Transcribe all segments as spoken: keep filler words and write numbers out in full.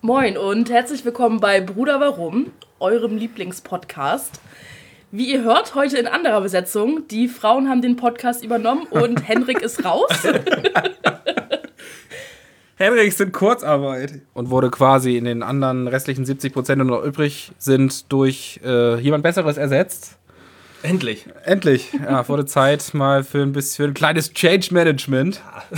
Moin und herzlich willkommen bei Bruder Warum, eurem Lieblingspodcast. Wie ihr hört, heute in anderer Besetzung. Die Frauen haben den Podcast übernommen und Henrik ist raus. Henrik ist in Kurzarbeit und wurde quasi in den anderen restlichen siebzig Prozent, die noch übrig sind, durch äh, jemand Besseres ersetzt. Endlich. Endlich. Ja, wurde Zeit mal für ein bisschen für ein kleines Change Management.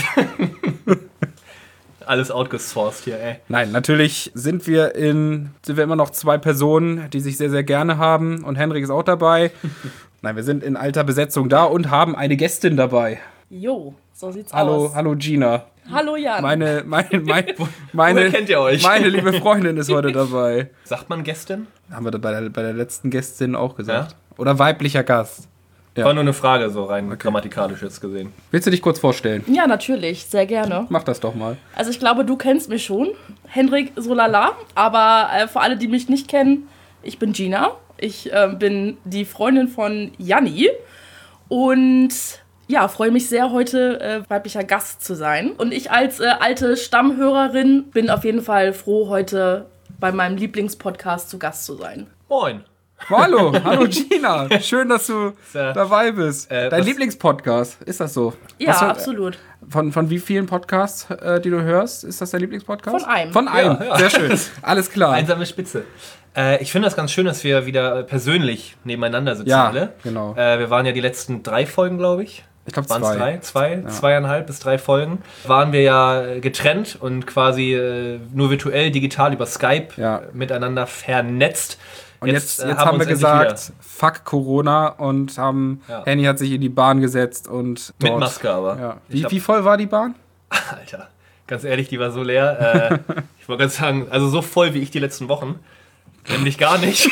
Alles outgesourced hier, ey. Nein, natürlich sind wir in sind wir immer noch zwei Personen, die sich sehr, sehr gerne haben. Und Henrik ist auch dabei. Nein, wir sind in alter Besetzung da und haben eine Gästin dabei. Jo, so sieht's Hallo, aus. Hallo Gina. Hallo Jan. Meine, meine, meine, meine, Woher kennt ihr euch? Meine liebe Freundin ist heute dabei. Sagt man Gästin? Haben wir da bei der, bei der letzten Gästin auch gesagt. Ja? Oder weiblicher Gast. Ja. War nur eine Frage, so rein okay. grammatikalisch jetzt gesehen. Willst du dich kurz vorstellen? Ja, natürlich, sehr gerne. Mach das doch mal. Also ich glaube, du kennst mich schon, Henrik Solala, aber äh, für alle, die mich nicht kennen, ich bin Gina. Ich äh, bin die Freundin von Janni und ja, freue mich sehr, heute äh, weiblicher Gast zu sein. Und ich als äh, alte Stammhörerin bin auf jeden Fall froh, heute bei meinem Lieblingspodcast zu Gast zu sein. Moin. Hallo, hallo Gina. Schön, dass du äh, dabei bist. Äh, Dein Lieblingspodcast, ist das so? Ja, du, absolut. Von, von wie vielen Podcasts, äh, die du hörst, ist das dein Lieblingspodcast? Von einem. Von einem, ja, ja. Sehr schön. Alles klar. Einsame Spitze. Äh, ich finde das ganz schön, dass wir wieder persönlich nebeneinander sitzen ja, alle. Genau. Äh, wir waren ja die letzten drei Folgen, glaube ich. Ich glaube zwei. drei? Zwei? Ja. Zweieinhalb bis drei Folgen. Waren wir ja getrennt und quasi äh, nur virtuell, digital über Skype ja. miteinander vernetzt. Und jetzt, jetzt, jetzt haben, haben wir gesagt, fuck Corona und haben, ja. Henny hat sich in die Bahn gesetzt und dort, mit Maske aber. Ja. Wie, wie voll war die Bahn? Alter, ganz ehrlich, die war so leer. äh, ich wollte ganz sagen, also so voll wie ich die letzten Wochen. Nämlich gar nicht.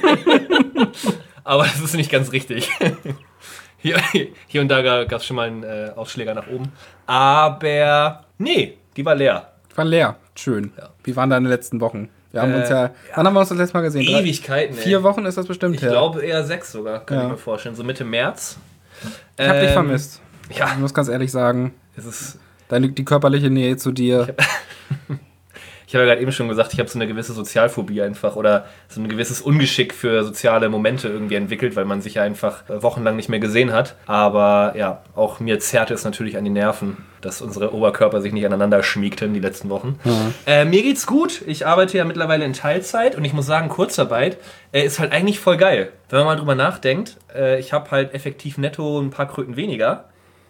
Aber das ist nicht ganz richtig. Hier, hier und da gab es schon mal einen äh, Ausschläger nach oben. Aber nee, die war leer. War leer, schön. Ja. Wie waren deine letzten Wochen? Wir haben äh, uns ja, wann haben wir uns das letzte Mal gesehen? Ewigkeiten, Drei, Vier Wochen ist das bestimmt Ich her. glaube eher sechs sogar, kann ja. ich mir vorstellen. So Mitte März. Ich habe ähm, dich vermisst. Ja. Ich muss ganz ehrlich sagen, es ist deine, die körperliche Nähe zu dir. Ich habe Ich habe ja gerade eben schon gesagt, ich habe so eine gewisse Sozialphobie einfach oder so ein gewisses Ungeschick für soziale Momente irgendwie entwickelt, weil man sich ja einfach wochenlang nicht mehr gesehen hat. Aber ja, auch mir zerrte es natürlich an die Nerven, dass unsere Oberkörper sich nicht aneinander schmiegten die letzten Wochen. Mhm. Äh, mir geht's gut. Ich arbeite ja mittlerweile in Teilzeit und ich muss sagen, Kurzarbeit äh, ist halt eigentlich voll geil. Wenn man mal drüber nachdenkt, äh, ich habe halt effektiv netto ein paar Kröten weniger,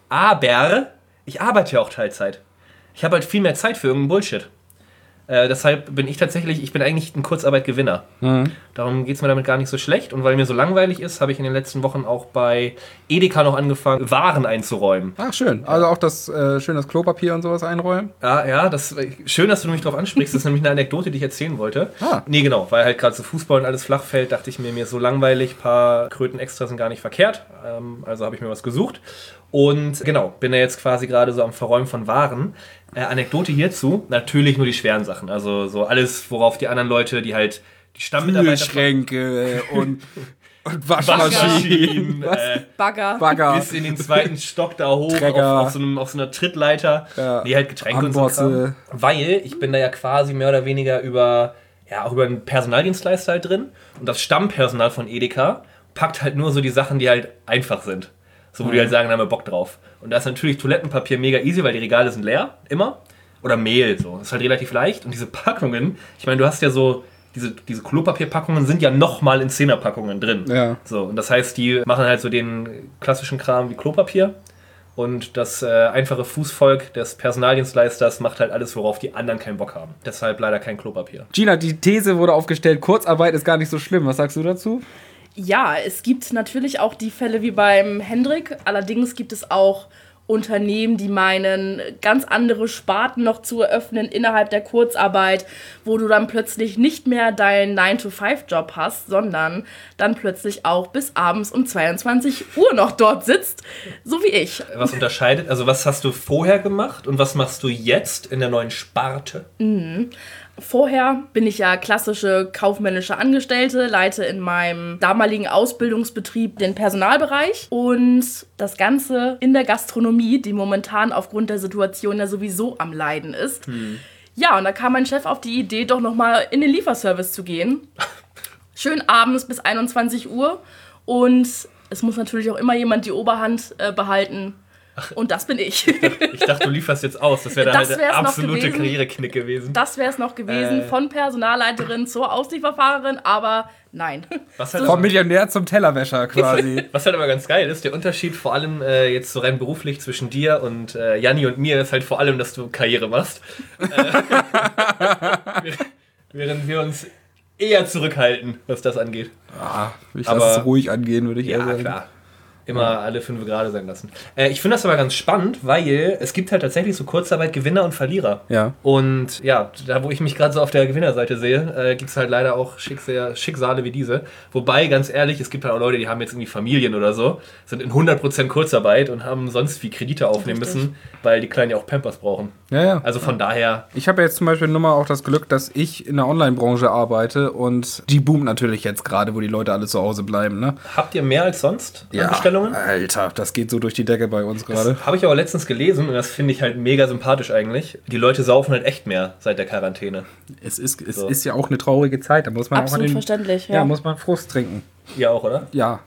aber ich arbeite ja auch Teilzeit. Ich habe halt viel mehr Zeit für irgendeinen Bullshit. Äh, deshalb bin ich tatsächlich, ich bin eigentlich ein Kurzarbeit-Gewinner. Mhm. Darum geht es mir damit gar nicht so schlecht. Und weil mir so langweilig ist, habe ich in den letzten Wochen auch bei Edeka noch angefangen, Waren einzuräumen. Ach, schön. Also auch das äh, schön das Klopapier und sowas einräumen? Ja, ja, das, schön, dass du mich drauf ansprichst. Das ist nämlich eine Anekdote, die ich erzählen wollte. Ah. Nee, genau, weil halt gerade so Fußball und alles flach fällt, dachte ich mir, mir ist so langweilig, ein paar Kröten extra sind gar nicht verkehrt. Ähm, also habe ich mir was gesucht. Und genau, bin ja jetzt quasi gerade so am Verräumen von Waren. Äh, Anekdote hierzu, natürlich nur die schweren Sachen. Also so alles, worauf die anderen Leute, die halt die Stammmitarbeiter... Kühlschränke und, und Waschmaschinen. äh, Bagger. Bagger. Bis in den zweiten Stock da hoch, auf, auf, so einem, auf so einer Trittleiter. Ja. Die halt Getränke Ambosse. und so Kram. Weil ich bin da ja quasi mehr oder weniger über, ja, auch über einen Personaldienstleister halt drin. Und das Stammpersonal von Edeka packt halt nur so die Sachen, die halt einfach sind. So, wo mhm. die halt sagen, da haben wir Bock drauf. Und da ist natürlich Toilettenpapier mega easy, weil die Regale sind leer, immer. Oder Mehl, so. Das ist halt relativ leicht. Und diese Packungen, ich meine, du hast ja so, diese, diese Klopapierpackungen sind ja nochmal in Zehnerpackungen drin. Ja. So, und das heißt, die machen halt so den klassischen Kram wie Klopapier. Und das äh, einfache Fußvolk des Personaldienstleisters macht halt alles, worauf die anderen keinen Bock haben. Deshalb leider kein Klopapier. Gina, die These wurde aufgestellt, Kurzarbeit ist gar nicht so schlimm. Was sagst du dazu? Ja, es gibt natürlich auch die Fälle wie beim Hendrik. Allerdings gibt es auch Unternehmen, die meinen, ganz andere Sparten noch zu eröffnen innerhalb der Kurzarbeit, wo du dann plötzlich nicht mehr deinen nine to five Job hast, sondern dann plötzlich auch bis abends um zweiundzwanzig Uhr noch dort sitzt, so wie ich. Was unterscheidet, also was hast du vorher gemacht und was machst du jetzt in der neuen Sparte? Mhm. Vorher bin ich ja klassische kaufmännische Angestellte, leite in meinem damaligen Ausbildungsbetrieb den Personalbereich und das Ganze in der Gastronomie, die momentan aufgrund der Situation ja sowieso am Leiden ist. Hm. Ja, und da kam mein Chef auf die Idee, doch nochmal in den Lieferservice zu gehen. Schön abends bis einundzwanzig Uhr. Und es muss natürlich auch immer jemand die Oberhand äh, behalten. Und das bin ich. Ich dachte, ich dachte, du lieferst jetzt aus. Das wäre dann Das halt der wär's noch absolute gewesen. Karriereknick gewesen. Das wäre es noch gewesen, Äh. von Personalleiterin zur Auslieferfahrerin, aber nein. Was halt, Vom Millionär zum Tellerwäscher quasi. was halt aber ganz geil ist, der Unterschied vor allem äh, jetzt so rein beruflich zwischen dir und äh, Janni und mir ist halt vor allem, dass du Karriere machst. äh, während wir uns eher zurückhalten, was das angeht. Ah, ich Aber- lasse es ruhig angehen, würde ich eher Ja, sagen. klar. Immer alle fünf gerade sein lassen. Äh, ich finde das aber ganz spannend, weil es gibt halt tatsächlich so Kurzarbeit Gewinner und Verlierer. Ja. Und ja, da wo ich mich gerade so auf der Gewinnerseite sehe, äh, gibt es halt leider auch Schicksale, Schicksale wie diese. Wobei, ganz ehrlich, es gibt halt auch Leute, die haben jetzt irgendwie Familien oder so, sind in hundert Prozent Kurzarbeit und haben sonst wie Kredite aufnehmen Richtig. müssen, weil die Kleinen ja auch Pampers brauchen. Ja, ja. Also von daher, Ich habe jetzt zum Beispiel nur mal auch das Glück, dass ich in der Online-Branche arbeite und die boomt natürlich jetzt gerade, wo die Leute alle zu Hause bleiben, ne? habt ihr mehr als sonst an Bestellungen? Alter, das geht so durch die Decke bei uns gerade. Habe ich aber letztens gelesen und das finde ich halt mega sympathisch eigentlich. Die Leute saufen halt echt mehr seit der Quarantäne. Es ist, es So. ist ja auch eine traurige Zeit, da muss man Absolut auch an den, verständlich, ja. ja. muss man Frust trinken. Ihr auch, oder? Ja,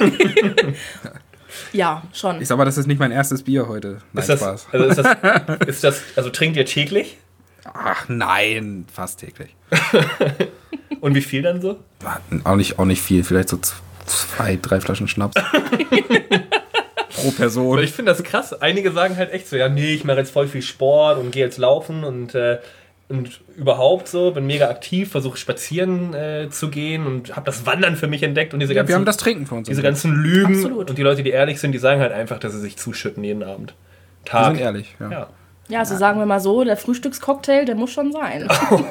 Ja, schon. ich sag mal, das ist nicht mein erstes Bier heute. Nein, Ist das, Spaß. also ist das, ist das, also trinkt ihr täglich? Ach nein, fast täglich. Und wie viel dann so? Auch nicht, auch nicht viel, vielleicht so z- zwei, drei Flaschen Schnaps. Pro Person. Weil ich finde das krass. Einige sagen halt echt so, ja, nee, ich mache jetzt voll viel Sport und gehe jetzt laufen und, äh, und überhaupt so, bin mega aktiv, versuche spazieren äh, zu gehen und habe das Wandern für mich entdeckt und diese ganzen, Wir haben das Trinken für uns. diese entdeckt. ganzen Lügen. Absolut. Und die Leute, die ehrlich sind, die sagen halt einfach, dass sie sich zuschütten jeden Abend. Wir Tag. sind ehrlich. Ja. Ja. Ja, also sagen wir mal so, der Frühstückscocktail, der muss schon sein.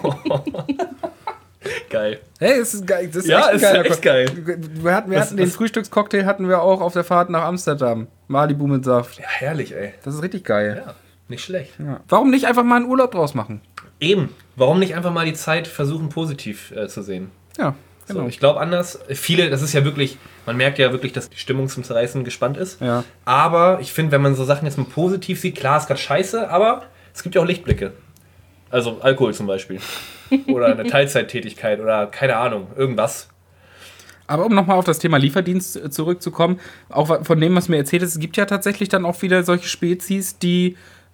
Geil. Hey, es ist geil. Das ist Ja, echt ein ist geiler echt Ko- geil. Wir hatten, wir Was- hatten den was- Frühstückscocktail hatten wir auch auf der Fahrt nach Amsterdam. Malibu mit Saft. Ja, herrlich, ey. Das ist richtig geil. Ja, nicht schlecht. Ja. Warum nicht einfach mal einen Urlaub draus machen? Eben. Warum nicht einfach mal die Zeit versuchen, positiv äh, zu sehen? Ja, So, genau. ich glaube anders, viele, das ist ja wirklich, man merkt ja wirklich, dass die Stimmung zum Zerreißen gespannt ist. Ja. Aber ich finde, wenn man so Sachen jetzt mal positiv sieht, klar, ist gerade scheiße, aber es gibt ja auch Lichtblicke. Also Alkohol zum Beispiel. Oder eine Teilzeittätigkeit oder keine Ahnung, irgendwas. Aber um nochmal auf das Thema Lieferdienst äh, zurückzukommen, auch wa- von dem, was mir erzählt ist, es gibt ja tatsächlich dann auch wieder solche Spezies, die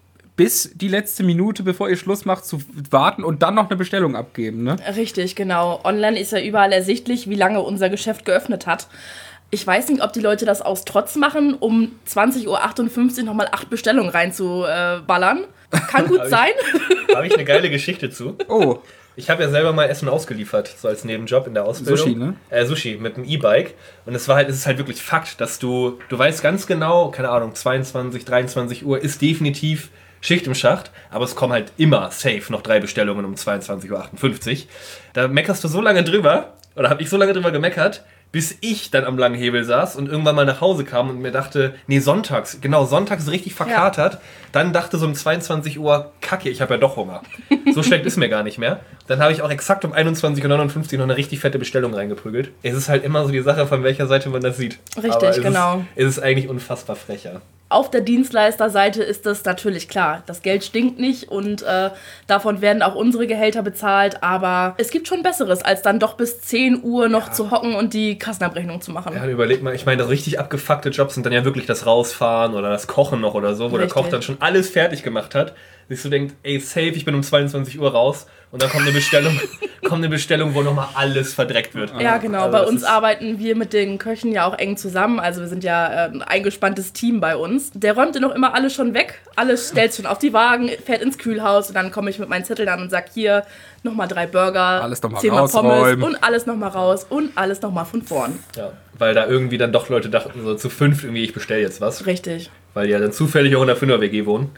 bis die letzte Minute, bevor ihr Schluss macht, zu warten und dann noch eine Bestellung abgeben, ne? Richtig, genau. Online ist ja überall ersichtlich, wie lange unser Geschäft geöffnet hat. Ich weiß nicht, ob die Leute das aus Trotz machen, um zwanzig Uhr achtundfünfzig nochmal acht Bestellungen reinzuballern. Kann gut Hab ich- sein. Da habe ich eine geile Geschichte zu. Oh, Ich habe ja selber mal Essen ausgeliefert, so als Nebenjob in der Ausbildung. Sushi, ne? Äh, Sushi mit einem E-Bike. Und es war halt, es ist halt wirklich Fakt, dass du, du weißt ganz genau, keine Ahnung, zweiundzwanzig, dreiundzwanzig Uhr ist definitiv Schicht im Schacht, aber es kommen halt immer safe noch drei Bestellungen um zweiundzwanzig Uhr achtundfünfzig. Da meckerst du so lange drüber, oder habe ich so lange drüber gemeckert, bis ich dann am langen Hebel saß und irgendwann mal nach Hause kam und mir dachte, nee, sonntags, genau, sonntags richtig verkatert. Dann dachte so um zweiundzwanzig Uhr, kacke, ich habe ja doch Hunger. So schlecht ist mir gar nicht mehr. Dann habe ich auch exakt um einundzwanzig Uhr neunundfünfzig noch eine richtig fette Bestellung reingeprügelt. Es ist halt immer so die Sache, von welcher Seite man das sieht. Richtig, Aber es genau. Ist, es ist eigentlich unfassbar frecher. Auf der Dienstleisterseite ist das natürlich klar. Das Geld stinkt nicht und äh, davon werden auch unsere Gehälter bezahlt. Aber es gibt schon Besseres, als dann doch bis zehn Uhr noch zu hocken und die Kassenabrechnung zu machen. Ja, überleg mal, ich meine, das richtig abgefuckte Jobs sind dann ja wirklich das Rausfahren oder das Kochen noch oder so, wo der Richtig. Koch dann schon alles fertig gemacht hat. Sich so denkt, ey, safe, ich bin um zweiundzwanzig Uhr raus und dann kommt eine Bestellung, kommt eine Bestellung, wo nochmal alles verdreckt wird. Ja, genau. Also bei das uns ist- arbeiten wir mit den Köchen ja auch eng zusammen. Also wir sind ja äh, ein eingespanntes Team bei uns. Der räumt dann noch immer alles schon weg. Alles stellt schon auf die Wagen, fährt ins Kühlhaus und dann komme ich mit meinen Zetteln an und sag hier nochmal drei Burger, Alles noch mal zehnmal Pommes rausräumen. und alles nochmal raus und alles nochmal von vorn. Ja, weil da irgendwie dann doch Leute dachten, so zu fünf irgendwie, ich bestelle jetzt was. Richtig. Weil die ja dann zufällig auch in der Fünfer-W G wohnen.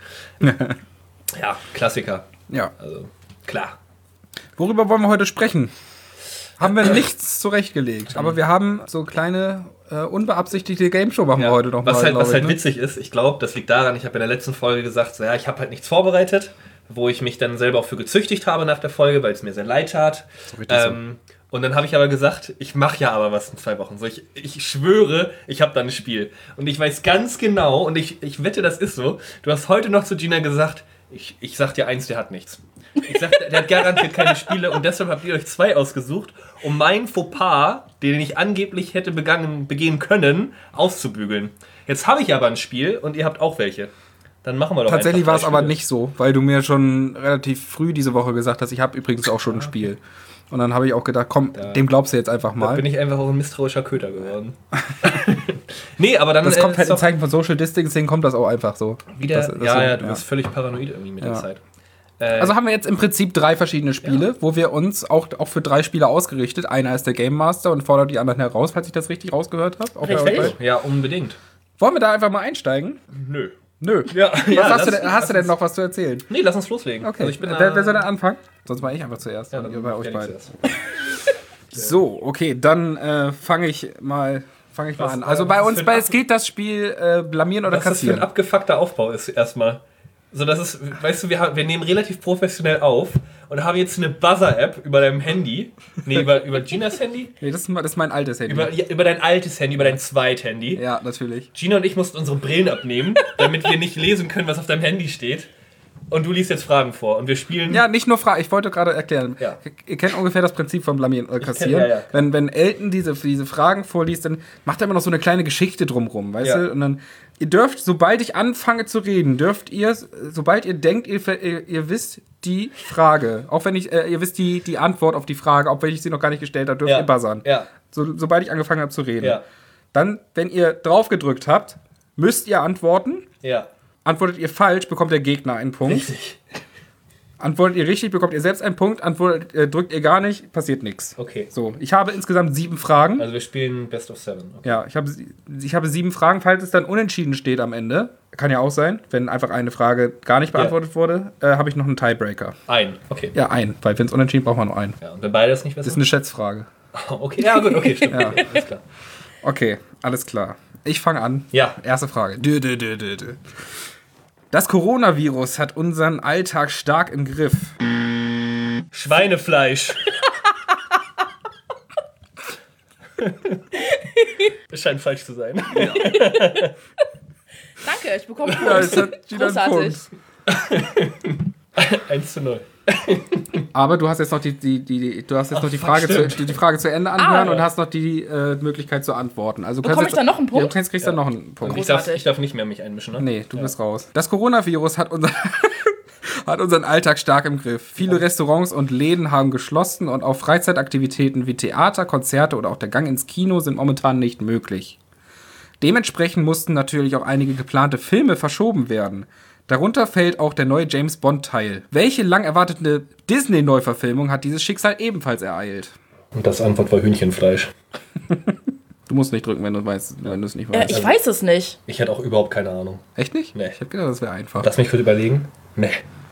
Ja, Klassiker. ja. Also, klar. Worüber wollen wir heute sprechen? Haben wir nichts zurechtgelegt, aber wir haben so kleine, äh, unbeabsichtigte Game-Show machen wir heute noch was mal, halt, glaub was ich, halt ne? witzig ist, ich glaube, das liegt daran, ich habe in der letzten Folge gesagt, so, ja, ich habe halt nichts vorbereitet, wo ich mich dann selber auch für gezüchtigt habe nach der Folge, weil es mir sehr leid tat. richtig so. Ähm, und dann habe ich aber gesagt, ich mache ja aber was in zwei Wochen. So, ich, ich schwöre, ich habe da ein Spiel. Und ich weiß ganz genau, und ich, ich wette, das ist so, du hast heute noch zu Gina gesagt, ich, ich sag dir eins, der hat nichts. Ich sag, der hat garantiert keine Spiele und deshalb habt ihr euch zwei ausgesucht, um meinen Fauxpas, den ich angeblich hätte begangen, begehen können, auszubügeln. Jetzt habe ich aber ein Spiel und ihr habt auch welche. Dann machen wir doch Tatsächlich einfach war es drei aber Spiele. nicht so, weil du mir schon relativ früh diese Woche gesagt hast, ich habe übrigens auch schon ein Spiel. Und dann habe ich auch gedacht, komm, Da- dem glaubst du jetzt einfach Da mal. bin ich einfach auch ein misstrauischer Köter geworden. Nee, aber dann Das äh, kommt halt ist im doch Zeichen von Social Distancing, kommt das auch einfach so. wieder. Das, das ja, so, ja, du bist völlig paranoid irgendwie mit Ja. der Zeit. Äh, Also haben wir jetzt im Prinzip drei verschiedene Spiele, wo wir uns auch, auch für drei Spiele ausgerichtet. Einer ist der Game Master und fordert die anderen heraus, falls ich das richtig rausgehört habe. Auch bei euch Richtig. beiden. ja, unbedingt. Wollen wir da einfach mal einsteigen? Nö. Nö. Ja, Was ja, hast, lass- du denn, hast du denn lass noch was zu erzählen? uns- Nee, lass uns loslegen. Okay. Also ich bin wer, wer soll da, denn anfangen? Sonst mache ich einfach zuerst. ja, dann dann bei euch Jenny beiden. zuerst. So, okay, dann äh, fange ich mal, fang ich mal Was, an. äh, Also was bei ist uns für ein bei, Ab- es gilt das Spiel äh, blamieren oder Was das für ein kassieren. abgefuckter Aufbau ist, erstmal. So, das ist, weißt du, wir, haben, wir nehmen relativ professionell auf und haben jetzt eine Buzzer-App über deinem Handy. Nee, über, über Ginas Handy? Nee, das ist, mein- das ist mein altes Handy. Über, ja, über dein altes Handy, über dein Zweit-Handy. ja, natürlich. Gina und ich mussten unsere Brillen abnehmen, damit wir nicht lesen können, was auf deinem Handy steht. Und du liest jetzt Fragen vor und wir spielen. Ja, nicht nur Fragen, ich wollte gerade erklären. Ja. Ihr kennt ungefähr das Prinzip von blamieren oder kassieren. ja, ja. Wenn, wenn Elton diese, diese Fragen vorliest, dann macht er immer noch so eine kleine Geschichte drumrum, weißt Ja. du? Und dann, ihr dürft, sobald ich anfange zu reden, dürft ihr, sobald ihr denkt, ihr, ihr, ihr wisst die Frage, auch wenn ich, äh, ihr wisst die, die Antwort auf die Frage, auch wenn ich sie noch gar nicht gestellt habe, dürft Ja. ihr buzzern. Ja. So, sobald ich angefangen habe zu reden. Ja. Dann, wenn ihr drauf gedrückt habt, müsst ihr antworten. Ja. Antwortet ihr falsch, bekommt der Gegner einen Punkt. Richtig. Antwortet ihr richtig, bekommt ihr selbst einen Punkt. Antwortet, äh, drückt ihr gar nicht, passiert nichts. Okay. So, ich habe insgesamt sieben Fragen. Also wir spielen Best of Seven. Okay. Ja, ich habe, ich habe sieben Fragen, falls es dann unentschieden steht am Ende. Kann ja auch sein, wenn einfach eine Frage gar nicht beantwortet wurde, äh, habe ich noch einen Tiebreaker. Ein. Okay. Ja, ein, weil wenn es unentschieden braucht man nur einen. Ja, und wenn beides nicht Das besser ist eine Schätzfrage. Okay, ja gut, okay, stimmt. Ja. Alles klar. Okay, alles klar. Ich fange an. Ja. Erste Frage. Dö, dö, dö, dö, dö. Das Coronavirus hat unseren Alltag stark im Griff. Schweinefleisch. Es scheint falsch zu sein. Danke, ich bekomme Punkt. Ja, das hat Gina einen Großartig. eins zu null. Aber du hast jetzt noch die, die, die, du hast jetzt Ach, noch die fuck, Frage, zu, stimmt. die, die Frage zu Ende anhören Ah. und hast noch die äh, Möglichkeit zu antworten. Also du Bekomme kannst ich dann noch einen Punkt? Ja, du kannst, kriegst dann noch einen Punkt. Ich darf, Großartig. ich darf nicht mehr mich einmischen, ne? Nee, du bist raus. Das Coronavirus hat, unser hat unseren Alltag stark im Griff. Viele Restaurants und Läden haben geschlossen und auch Freizeitaktivitäten wie Theater, Konzerte oder auch der Gang ins Kino sind momentan nicht möglich. Dementsprechend mussten natürlich auch einige geplante Filme verschoben werden. Darunter fällt auch der neue James-Bond-Teil. Welche lang erwartete Disney-Neuverfilmung hat dieses Schicksal ebenfalls ereilt? Und das Antwort war Hühnchenfleisch. Du musst nicht drücken, wenn du weißt, wenn du es nicht Äh, weißt. ich weiß es nicht. Ich hätte auch überhaupt keine Ahnung. Echt nicht? Nee. Ich hätte gedacht, das wäre einfach. Lass mich kurz überlegen. Nee.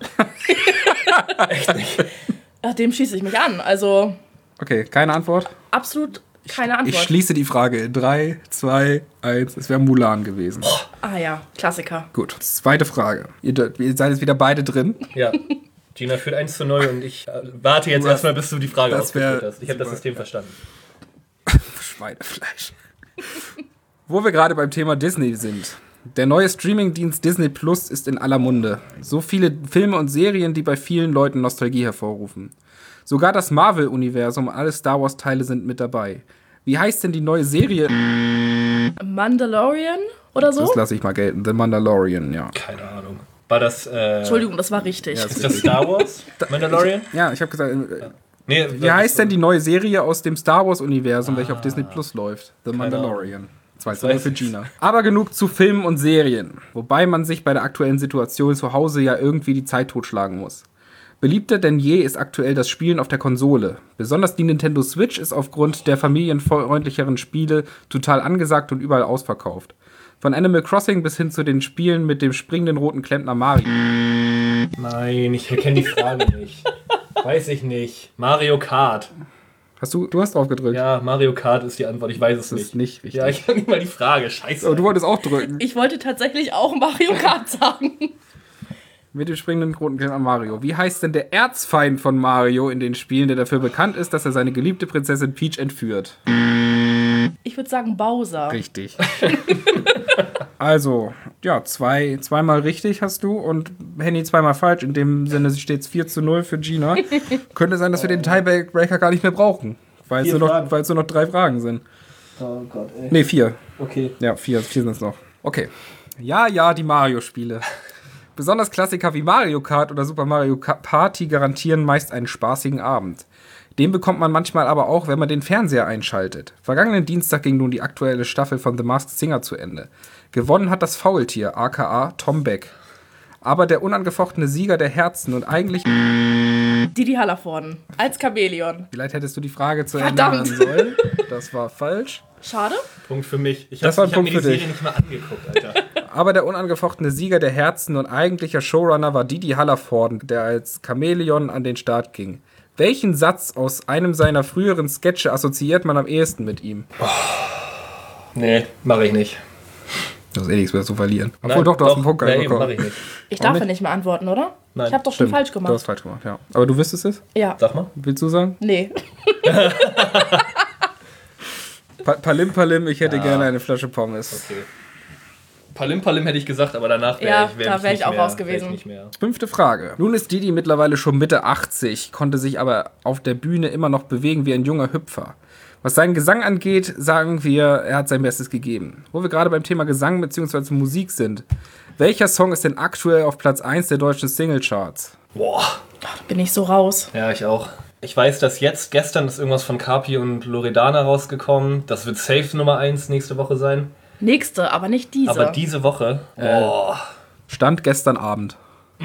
Ach, dem schieße ich mich an. Also Okay, keine Antwort? absolut keine Ich Antwort. schließe die Frage in drei, zwei, eins. Es wäre Mulan gewesen. Ah ja, Klassiker. Gut, zweite Frage. Ihr, dür- ihr seid jetzt wieder beide drin. Ja. Gina führt eins zu null und ich äh, warte jetzt Du hast- erstmal, bis du die Frage das wär ausgeführt hast. Ich habe das super, System ja. verstanden. Schweinefleisch. Wo wir gerade beim Thema Disney sind. Der neue Streamingdienst Disney Plus ist in aller Munde. So viele Filme und Serien, die bei vielen Leuten Nostalgie hervorrufen. Sogar das Marvel-Universum und alle Star Wars-Teile sind mit dabei. Wie heißt denn die neue Serie? Mandalorian oder so? Das lasse ich mal gelten. The Mandalorian, ja. Keine Ahnung. War das, äh, Entschuldigung, das war richtig. Ja, ist das Star Wars? Mandalorian? Ja, ich habe gesagt, äh, Nee, wie heißt denn die neue Serie aus dem Star Wars-Universum, welche auf Disney Plus läuft? The Ahnung. Mandalorian. zwei zu weiß null für ich's. Gina. Aber genug zu Filmen und Serien. Wobei man sich bei der aktuellen Situation zu Hause ja irgendwie die Zeit totschlagen muss. Beliebter denn je ist aktuell das Spielen auf der Konsole. Besonders die Nintendo Switch ist aufgrund der familienfreundlicheren Spiele total angesagt und überall ausverkauft. Von Animal Crossing bis hin zu den Spielen mit dem springenden roten Klempner Mario. Nein, ich kenne die Frage nicht. Weiß ich nicht. Mario Kart. Hast du, du hast drauf gedrückt. Ja, Mario Kart ist die Antwort. Ich weiß es Das nicht. ist nicht richtig. Ja, ich habe nicht mal die Frage. Scheiße. Oh, du wolltest auch drücken. Ich wollte tatsächlich auch Mario Kart sagen. Mit dem springenden roten Klempner Mario. Wie heißt denn der Erzfeind von Mario in den Spielen, der dafür bekannt ist, dass er seine geliebte Prinzessin Peach entführt? Ich würde sagen Bowser. Richtig. Also, ja, zwei, zweimal richtig hast du und Henny zweimal falsch. In dem Sinne steht es vier zu null für Gina. Könnte sein, dass wir den Tiebreaker gar nicht mehr brauchen, weil es Vier nur, noch- Fragen. weil es nur noch drei Fragen sind. Oh Gott, ey. Nee, vier. Okay. Ja, vier, vier sind es noch. Okay. Ja, ja, die Mario-Spiele. Besonders Klassiker wie Mario Kart oder Super Mario Ka- Party garantieren meist einen spaßigen Abend. Den bekommt man manchmal aber auch, wenn man den Fernseher einschaltet. Vergangenen Dienstag ging nun die aktuelle Staffel von The Masked Singer zu Ende. Gewonnen hat das Faultier, aka Tom Beck. Aber der unangefochtene Sieger der Herzen und eigentlich... Didi Hallervorden als Chamäleon. Vielleicht hättest du die Frage zu Verdammt. Ende hören sollen. Das war falsch. Schade. Punkt für mich. Ich Das hab, war ein ich hab Punkt mir die für dich. Serie nicht mal angeguckt, Alter. Aber der unangefochtene Sieger der Herzen und eigentlicher Showrunner war Didi Hallervorden, der als Chamäleon an den Start ging. Welchen Satz aus einem seiner früheren Sketche assoziiert man am ehesten mit ihm? Nee, mache ich nicht. Du hast eh nichts mehr zu verlieren. Obwohl Nein, doch, du hast einen Punkt nee, bekommen. mach ich nicht. Ich darf nicht? ja nicht mehr antworten, oder? Nein. Ich habe doch schon Stimmt, falsch Du hast gemacht. falsch gemacht, ja. Aber du wüsstest es? Ja. Sag mal. Willst du sagen? Nee. Pa Palim Palim, ich hätte Ja. gerne eine Flasche Pommes. Okay. Palim Palim hätte ich gesagt, aber danach wäre Ja, ich, wär da ich wär nicht ich auch mehr, raus wär ich gewesen. Nicht mehr. Fünfte Frage. Nun ist Didi mittlerweile schon Mitte achtzig, konnte sich aber auf der Bühne immer noch bewegen wie ein junger Hüpfer. Was seinen Gesang angeht, sagen wir, er hat sein Bestes gegeben. Wo wir gerade beim Thema Gesang bzw. Musik sind. Welcher Song ist denn aktuell auf Platz eins der deutschen Singlecharts? Boah. Ach, da bin ich so raus. Ja, ich auch. Ich weiß, dass jetzt, gestern ist irgendwas von Kapi und Loredana rausgekommen. Das wird safe Nummer eins nächste Woche sein. Nächste, aber nicht diese. Aber diese Woche, boah. Stand gestern Abend.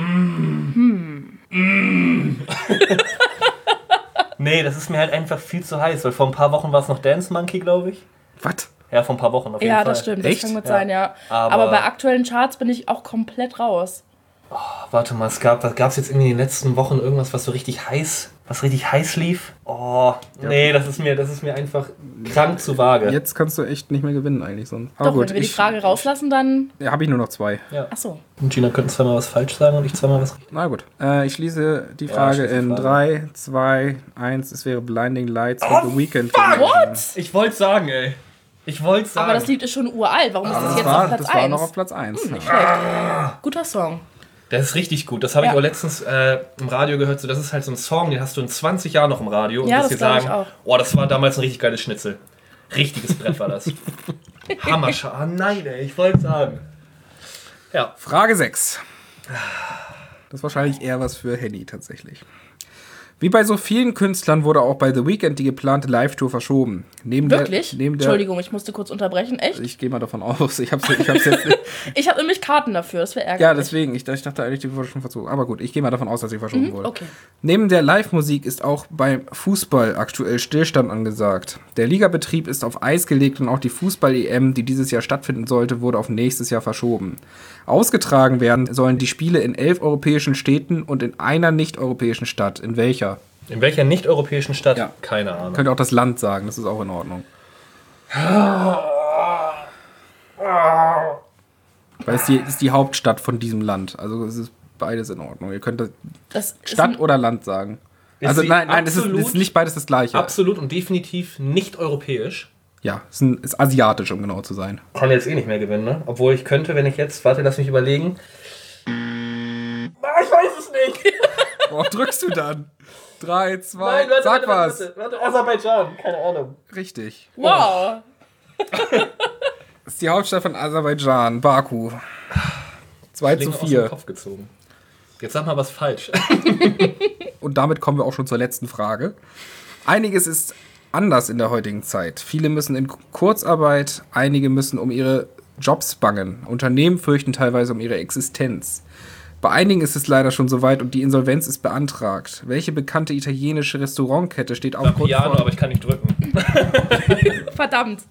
Nee, das ist mir halt einfach viel zu heiß, weil vor ein paar Wochen war es noch Dance Monkey, glaube ich. Was? Ja, vor ein paar Wochen auf jeden ja, Fall. das stimmt. Echt? Das kann gut Ja. sein, ja. Aber- Aber, bei aktuellen Charts bin ich auch komplett raus. Warte mal, es gab es jetzt irgendwie in den letzten Wochen irgendwas, was so richtig heiß, was richtig heiß lief? Oh, nee, das ist mir, das ist mir einfach krank zu vage. Jetzt kannst du echt nicht mehr gewinnen eigentlich. Sonst. Aber Doch, gut, wenn wir die ich, Frage rauslassen, dann... ja, habe ich nur noch zwei. Ja. Ach so. Und Gina könnte zweimal was falsch sagen und ich zweimal was richtig. Na gut. Äh, ich schließe die Ja, Frage schließe die in Frage. drei, zwei, eins. Es wäre Blinding Lights von The Weeknd. What? Ich wollte sagen, ey. Ich wollte sagen. Aber das Lied ist schon uralt. Warum ist das Das jetzt war, auf Platz das war eins? noch auf Platz eins. Nicht schlecht. Guter Song. Der ist richtig gut. Das habe ich Ja. auch letztens äh, im Radio gehört. So, das ist halt so ein Song, den hast du in zwanzig Jahren noch im Radio. Und Ja, wirst das dir glaub ich sagen, auch. oh, das war damals ein richtig geiles Schnitzel. Richtiges Brett war das. Hammerscha. Ah, nein, ey, ich wollte sagen. Ja. Frage sechs. Das ist wahrscheinlich eher was für Henny tatsächlich. Wie bei so vielen Künstlern wurde auch bei The Weeknd die geplante Live-Tour verschoben. Neben Wirklich? Der, neben der, Entschuldigung, ich musste kurz unterbrechen. Echt? Ich gehe mal davon aus. Ich hab's, ich hab's jetzt nicht. Ich habe nämlich Karten dafür. Das wäre ärgerlich. Ja, deswegen. Ich, ich dachte eigentlich, die wurde schon verzogen. Aber gut, ich gehe mal davon aus, dass sie verschoben wurde. Okay. Neben der Live-Musik ist auch beim Fußball aktuell Stillstand angesagt. Der Ligabetrieb ist auf Eis gelegt und auch die Fußball-E M, die dieses Jahr stattfinden sollte, wurde auf nächstes Jahr verschoben. Ausgetragen werden sollen die Spiele in elf europäischen Städten und in einer nicht-europäischen Stadt. In welcher? In welcher nicht-europäischen Stadt? Ja. Keine Ahnung. Könnt ihr auch das Land sagen, das ist auch in Ordnung. Weil es die, ist die Hauptstadt von diesem Land. Also es ist beides in Ordnung. Ihr könnt das Das ist Stadt ein, oder Land sagen. Ist Also sie nein, nein, es ist, absolut- es ist nicht beides das gleiche. Absolut und definitiv nicht europäisch. Ja, es ist, ein, ist asiatisch, um genau zu sein. Kann jetzt eh nicht mehr gewinnen, ne? Obwohl ich könnte, wenn ich jetzt, warte, lass mich überlegen. Ah, ich weiß es nicht. Worauf drückst du dann? Drei, zwei, sag was. Warte, warte, Aserbaidschan, keine Ahnung. Richtig. wow. Das ist die Hauptstadt von Aserbaidschan, Baku. zwei zu Klinge aus dem vier. Kopf gezogen. Jetzt sag mal was falsch. Und damit kommen wir auch schon zur letzten Frage. Einiges ist anders in der heutigen Zeit. Viele müssen in Kurzarbeit, einige müssen um ihre Jobs bangen. Unternehmen fürchten teilweise um ihre Existenz. Bei einigen ist es leider schon soweit und die Insolvenz ist beantragt. Welche bekannte italienische Restaurantkette steht aufgrund Piano, von... aber ich kann nicht drücken. Verdammt.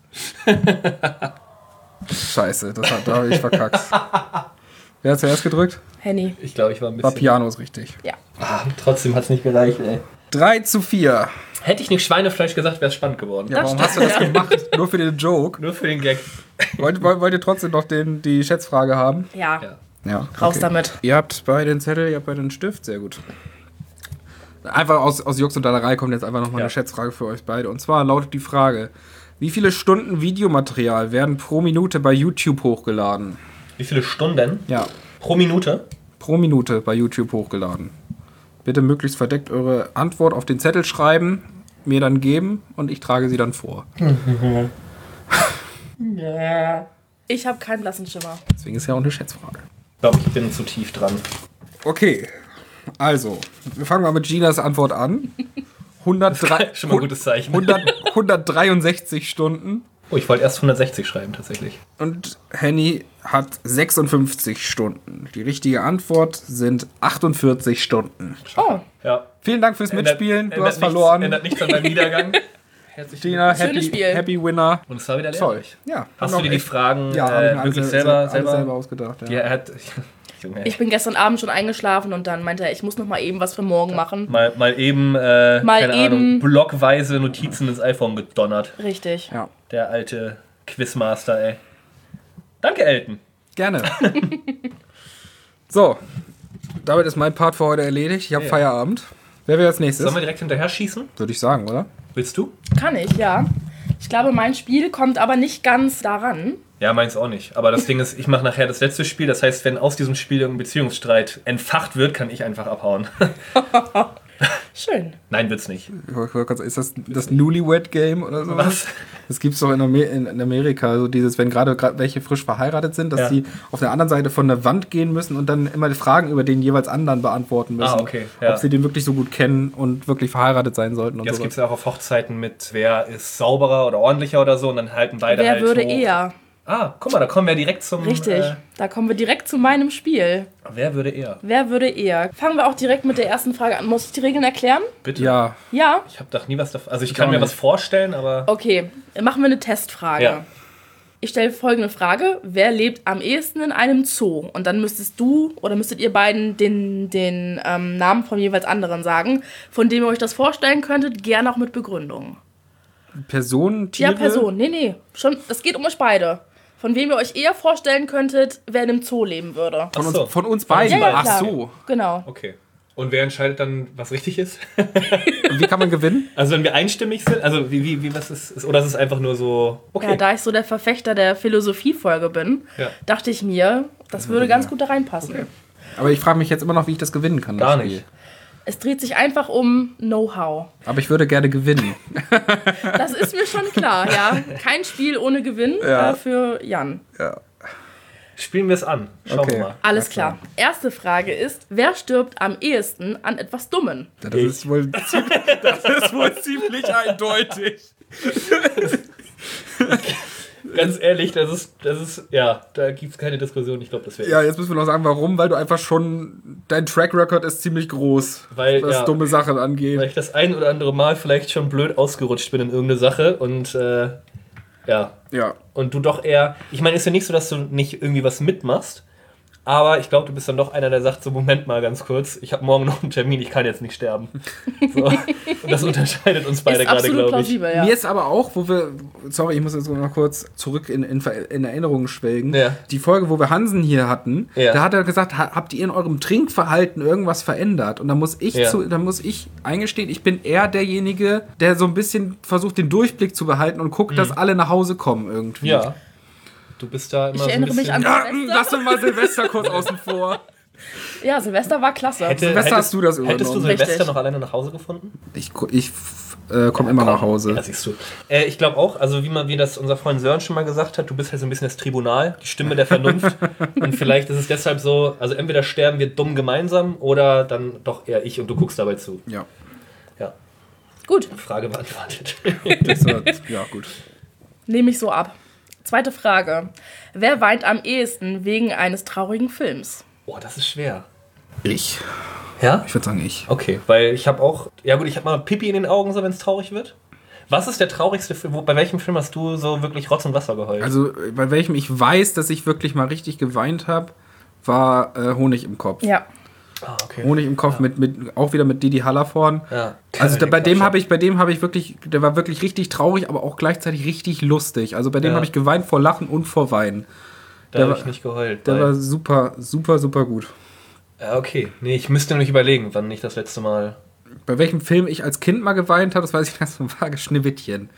Scheiße, das hat, da habe ich verkackt. Wer hat zuerst gedrückt? Henny. Ich glaube, ich war ein War bisschen... Piano ist richtig. Ja. Ah, trotzdem hat es nicht gereicht, ey. drei zu vier. Hätte ich nicht Schweinefleisch gesagt, wäre es spannend geworden. Ja, warum hast du das gemacht? Nur für den Joke. Nur für den Gag. Wollt, wollt, wollt ihr trotzdem noch den, die Schätzfrage haben? Ja. Ja. Ja. Raus damit. Ihr habt beide den Zettel, ihr habt beide den Stift, sehr gut. Einfach aus, aus Jux und Dallerei kommt jetzt einfach nochmal Ja. eine Schätzfrage für euch beide. Und zwar lautet die Frage: Wie viele Stunden Videomaterial werden pro Minute bei YouTube hochgeladen? Wie viele Stunden? Ja, Pro Minute? pro Minute bei YouTube hochgeladen. Bitte möglichst verdeckt eure Antwort auf den Zettel schreiben, mir dann geben und ich trage sie dann vor. Ich habe keinen blassen Schimmer. Deswegen ist ja auch eine Schätzfrage. Ich glaube, ich bin zu tief dran. Okay, also, wir fangen mal mit Ginas Antwort an. hundertdrei, Schon mal ein gutes Zeichen. hundert, hundertdreiundsechzig Stunden. Oh, ich wollte erst hundertsechzig schreiben, tatsächlich. Und Henny hat sechsundfünfzig Stunden. Die richtige Antwort sind achtundvierzig Stunden. Oh, Ja. Vielen Dank fürs Mitspielen. Du Ändert hast nichts- verloren. Ändert nichts an meinem Niedergang. Herzlichen Gina, Schönes happy, Spiel. happy Winner. Und es war wieder Toll. lehrreich. Ja, Hast haben du dir die echt- Fragen ja, hab ich äh, mir wirklich alles selber, alles selber, selber ausgedacht? Ja. Ja, er hat... Junge, ich bin gestern Abend schon eingeschlafen und dann meinte er, ich muss noch mal eben was für morgen machen. mal, mal eben, äh, Mal keine eben- Ahnung, blockweise Notizen ins iPhone gedonnert. Richtig. Ja, Der alte Quizmaster, ey. Danke, Elton. gerne. So, damit ist mein Part für heute erledigt. Ich habe Ja. Feierabend. Wer will als nächstes? Sollen wir direkt hinterher schießen? Würde ich sagen, oder? Willst du? Kann ich, ja. Ich glaube, mein Spiel kommt aber nicht ganz daran. Ja, meins auch nicht. Aber das Ding ist, ich mache nachher das letzte Spiel. Das heißt, wenn aus diesem Spiel irgendein Beziehungsstreit entfacht wird, kann ich einfach abhauen. Schön. Nein, wird's nicht. Ich wollte gerade sagen, Ist das das Newlywed-Game oder so? Was? Das gibt es doch in, Amer in, in Amerika, so dieses, wenn gerade gra- welche frisch verheiratet sind, dass Ja. sie auf der anderen Seite von der Wand gehen müssen und dann immer die Fragen über den jeweils anderen beantworten müssen. Ah, okay, ja. Ob sie den wirklich so gut kennen und wirklich verheiratet sein sollten und Jetzt so. gibt es ja auch auf Hochzeiten mit, wer ist sauberer oder ordentlicher oder so und dann halten beide Wer halt würde hoch. eher? Ah, guck mal, da kommen wir direkt zum... Richtig. Äh, Da kommen wir direkt zu meinem Spiel. wer würde eher? Wer würde eher? Fangen wir auch direkt mit der ersten Frage an. Muss ich die Regeln erklären? Bitte? Ja, Ja? Ich habe doch nie was davon... Also ich Ich kann auch mir nicht. was vorstellen, aber... Okay, machen wir eine Testfrage. Ja. Ich stelle folgende Frage. Wer lebt am ehesten in einem Zoo? Und dann müsstest du oder müsstet ihr beiden den, den ähm, Namen von jeweils anderen sagen, von dem ihr euch das vorstellen könntet, gerne auch mit Begründung. Personen, Tiere. Ja, Person. Nee, nee. Schon, das geht um euch beide. Von wem ihr euch eher vorstellen könntet, wer in einem Zoo leben würde. Von, Ach so. uns, von uns beiden. Ja, ja, Ach klar. so. Genau. Okay. Und wer entscheidet dann, was richtig ist? Wie kann man gewinnen? Also wenn wir einstimmig sind? Also wie, wie, wie was ist, ist... Oder ist es einfach nur so... Okay. Ja, da ich so der Verfechter der Philosophiefolge bin, Ja. dachte ich mir, das würde ganz gut da reinpassen. Okay. Aber ich frage mich jetzt immer noch, wie ich das gewinnen kann. das Gar Spiel. nicht. Es dreht sich einfach um Know-how. Aber ich würde gerne gewinnen. Das ist mir schon klar, ja. Kein Spiel ohne Gewinn Ja. äh, für Jan. Ja. Spielen wir es an. Schauen Okay. wir mal. Alles klar. Erste Frage ist, wer stirbt am ehesten an etwas Dummen? Das ist wohl ziemlich, das ist wohl ziemlich eindeutig. Ganz ehrlich, das ist... Das ist ja, da gibt es keine Diskussion. Ich glaube, das wäre... Ja, jetzt müssen wir noch sagen, warum, weil du einfach schon, dein Track Record ist ziemlich groß, Weil, was ja, dumme Sachen angeht. weil ich das ein oder andere Mal vielleicht schon blöd ausgerutscht bin in irgendeine Sache und äh, ja, Ja. und du doch eher, ich meine, ist ja nicht so, dass du nicht irgendwie was mitmachst, aber ich glaube, du bist dann doch einer, der sagt so, Moment mal ganz kurz, ich habe morgen noch einen Termin, ich kann jetzt nicht sterben. So. Und das unterscheidet uns beide ist gerade, absolut glaube ich. plausibel, ja. Mir ist aber auch, wo wir, sorry, ich muss jetzt noch kurz zurück in, in, in Erinnerungen schwelgen. Ja. Die Folge, wo wir Hansen hier hatten, Ja. da hat er gesagt, ha, habt ihr in eurem Trinkverhalten irgendwas verändert? Und da muss ich Ja. zu, da muss ich eingestehen, ich bin eher derjenige, der so ein bisschen versucht, den Durchblick zu behalten und guckt, dass alle nach Hause kommen irgendwie. Ja. Du bist da immer Ich so ein erinnere mich bisschen... an Ja, Silvester. lass doch mal Silvester kurz außen vor. Ja, Silvester war klasse. Hätte, Silvester hättest, hast du das Hättest du übernommen. Silvester Richtig. noch alleine nach Hause gefunden? Ich, ich äh, komme immer nach Hause. Ja, siehst du. Äh, ich glaube auch, also wie man wie das unser Freund Sören schon mal gesagt hat, du bist halt so ein bisschen das Tribunal, die Stimme der Vernunft. Und vielleicht ist es deshalb so, also entweder sterben wir dumm gemeinsam oder dann doch eher ich und du guckst dabei zu. Ja. Ja, Gut, Frage beantwortet. Das war, ja, gut. nehme ich so ab. Zweite Frage. Wer weint am ehesten wegen eines traurigen Films? Boah, das ist schwer. Ich. Ja? Ich würde sagen, ich. Okay, weil ich habe auch, ja gut, ich habe mal Pipi in den Augen, so wenn es traurig wird. Was ist der traurigste Film, wo, bei welchem Film hast du so wirklich Rotz und Wasser geheult? Also, bei welchem ich weiß, dass ich wirklich mal richtig geweint habe, war äh, Honig im Kopf. Ja. ah, okay. Honig im Kopf, mit, mit, auch wieder mit Didi Hallervorden. Ja. Also da, bei dem Klatscher. habe ich, bei dem habe ich wirklich, der war wirklich richtig traurig, aber auch gleichzeitig richtig lustig. Also bei dem Ja. habe ich geweint vor Lachen und vor Weinen. Da der habe war- ich nicht geheult. Der weil- war super, super, super gut. ja, okay. Nee, ich müsste nämlich überlegen, wann ich das letzte Mal... Bei welchem Film ich als Kind mal geweint habe, das weiß ich ganz so vage, Schneewittchen.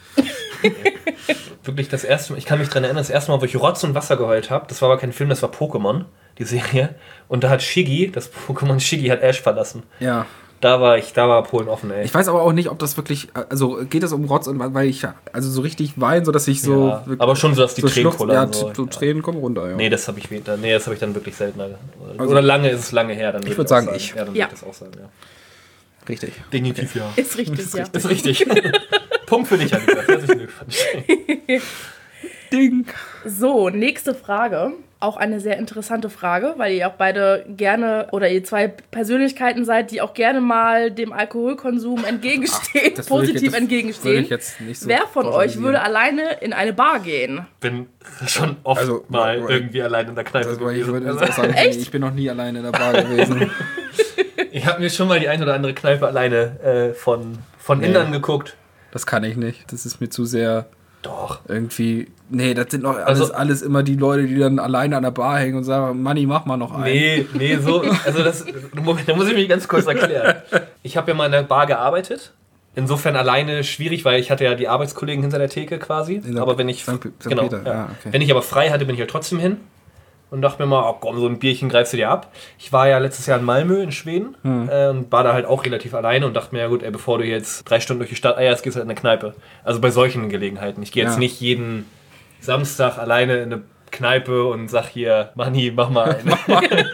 Wirklich das erste Mal, ich kann mich daran erinnern, das erste Mal, wo ich Rotz und Wasser geheult habe, das war aber kein Film, das war Pokémon, die Serie. Und da hat Shiggy, das Pokémon Shiggy hat Ash verlassen. Ja. Da war ich, da war Polen offen, ey. Ich weiß aber auch nicht, ob das wirklich, also geht es um Rotz und weil ich also so richtig weine, so dass ich so. Ja, aber schon so, dass die so Tränen schluchz- kullern. Ja, so. so Tränen kommen runter, ja. Nee, das habe ich, wieder- nee, das hab ich dann wirklich seltener. Also, Oder lange ist es lange her. Dann ich würd würd sagen, auch ich. Ja, dann Ja. würde ich das auch sagen, ja. Richtig. Definitiv ja. Ist richtig, ja. Ist richtig. Punkt für dich, Annika. Herzlichen Glückwunsch. Ding. So, nächste Frage. Auch eine sehr interessante Frage, weil ihr auch beide gerne oder ihr zwei Persönlichkeiten seid, die auch gerne mal dem Alkoholkonsum entgegenstehen, Das würde ich- positiv das entgegenstehen. würde ich jetzt nicht so Wer von euch pauschalisieren. würde alleine in eine Bar gehen? Bin schon oft Also, mal right. irgendwie allein in der Kneipe Also, ich gewesen. würde Also, jetzt auch sagen, Echt? ich bin noch nie alleine in der Bar gewesen. ich habe mir schon mal die ein oder andere Kneipe alleine äh, von, von Nee. innen angeguckt. Das kann ich nicht. Das ist mir zu sehr Doch. irgendwie. Nee, das sind doch alles, Also- alles immer die Leute, die dann alleine an der Bar hängen und sagen, Manni, mach mal noch einen. Nee, nee, so. Also das. Moment, da muss ich mich ganz kurz erklären. Ich habe ja mal in der Bar gearbeitet. Insofern alleine schwierig, weil ich hatte ja die Arbeitskollegen hinter der Theke quasi. In Sankt- Aber wenn ich. Sankt P- Sankt genau, Peter, ja. ja, okay. Wenn ich aber frei hatte, bin ich halt trotzdem hin. Und dachte mir mal, oh komm, so ein Bierchen greifst du dir ab. Ich war ja letztes Jahr in Malmö in Schweden Hm. äh, und war da halt auch relativ alleine und dachte mir, ja gut, ey, bevor du jetzt drei Stunden durch die Stadt eierst, gehst du halt in eine Kneipe. Also bei solchen Gelegenheiten. Ich gehe jetzt Ja. nicht jeden Samstag alleine in eine Kneipe und sag hier, Manni, mach mal eine.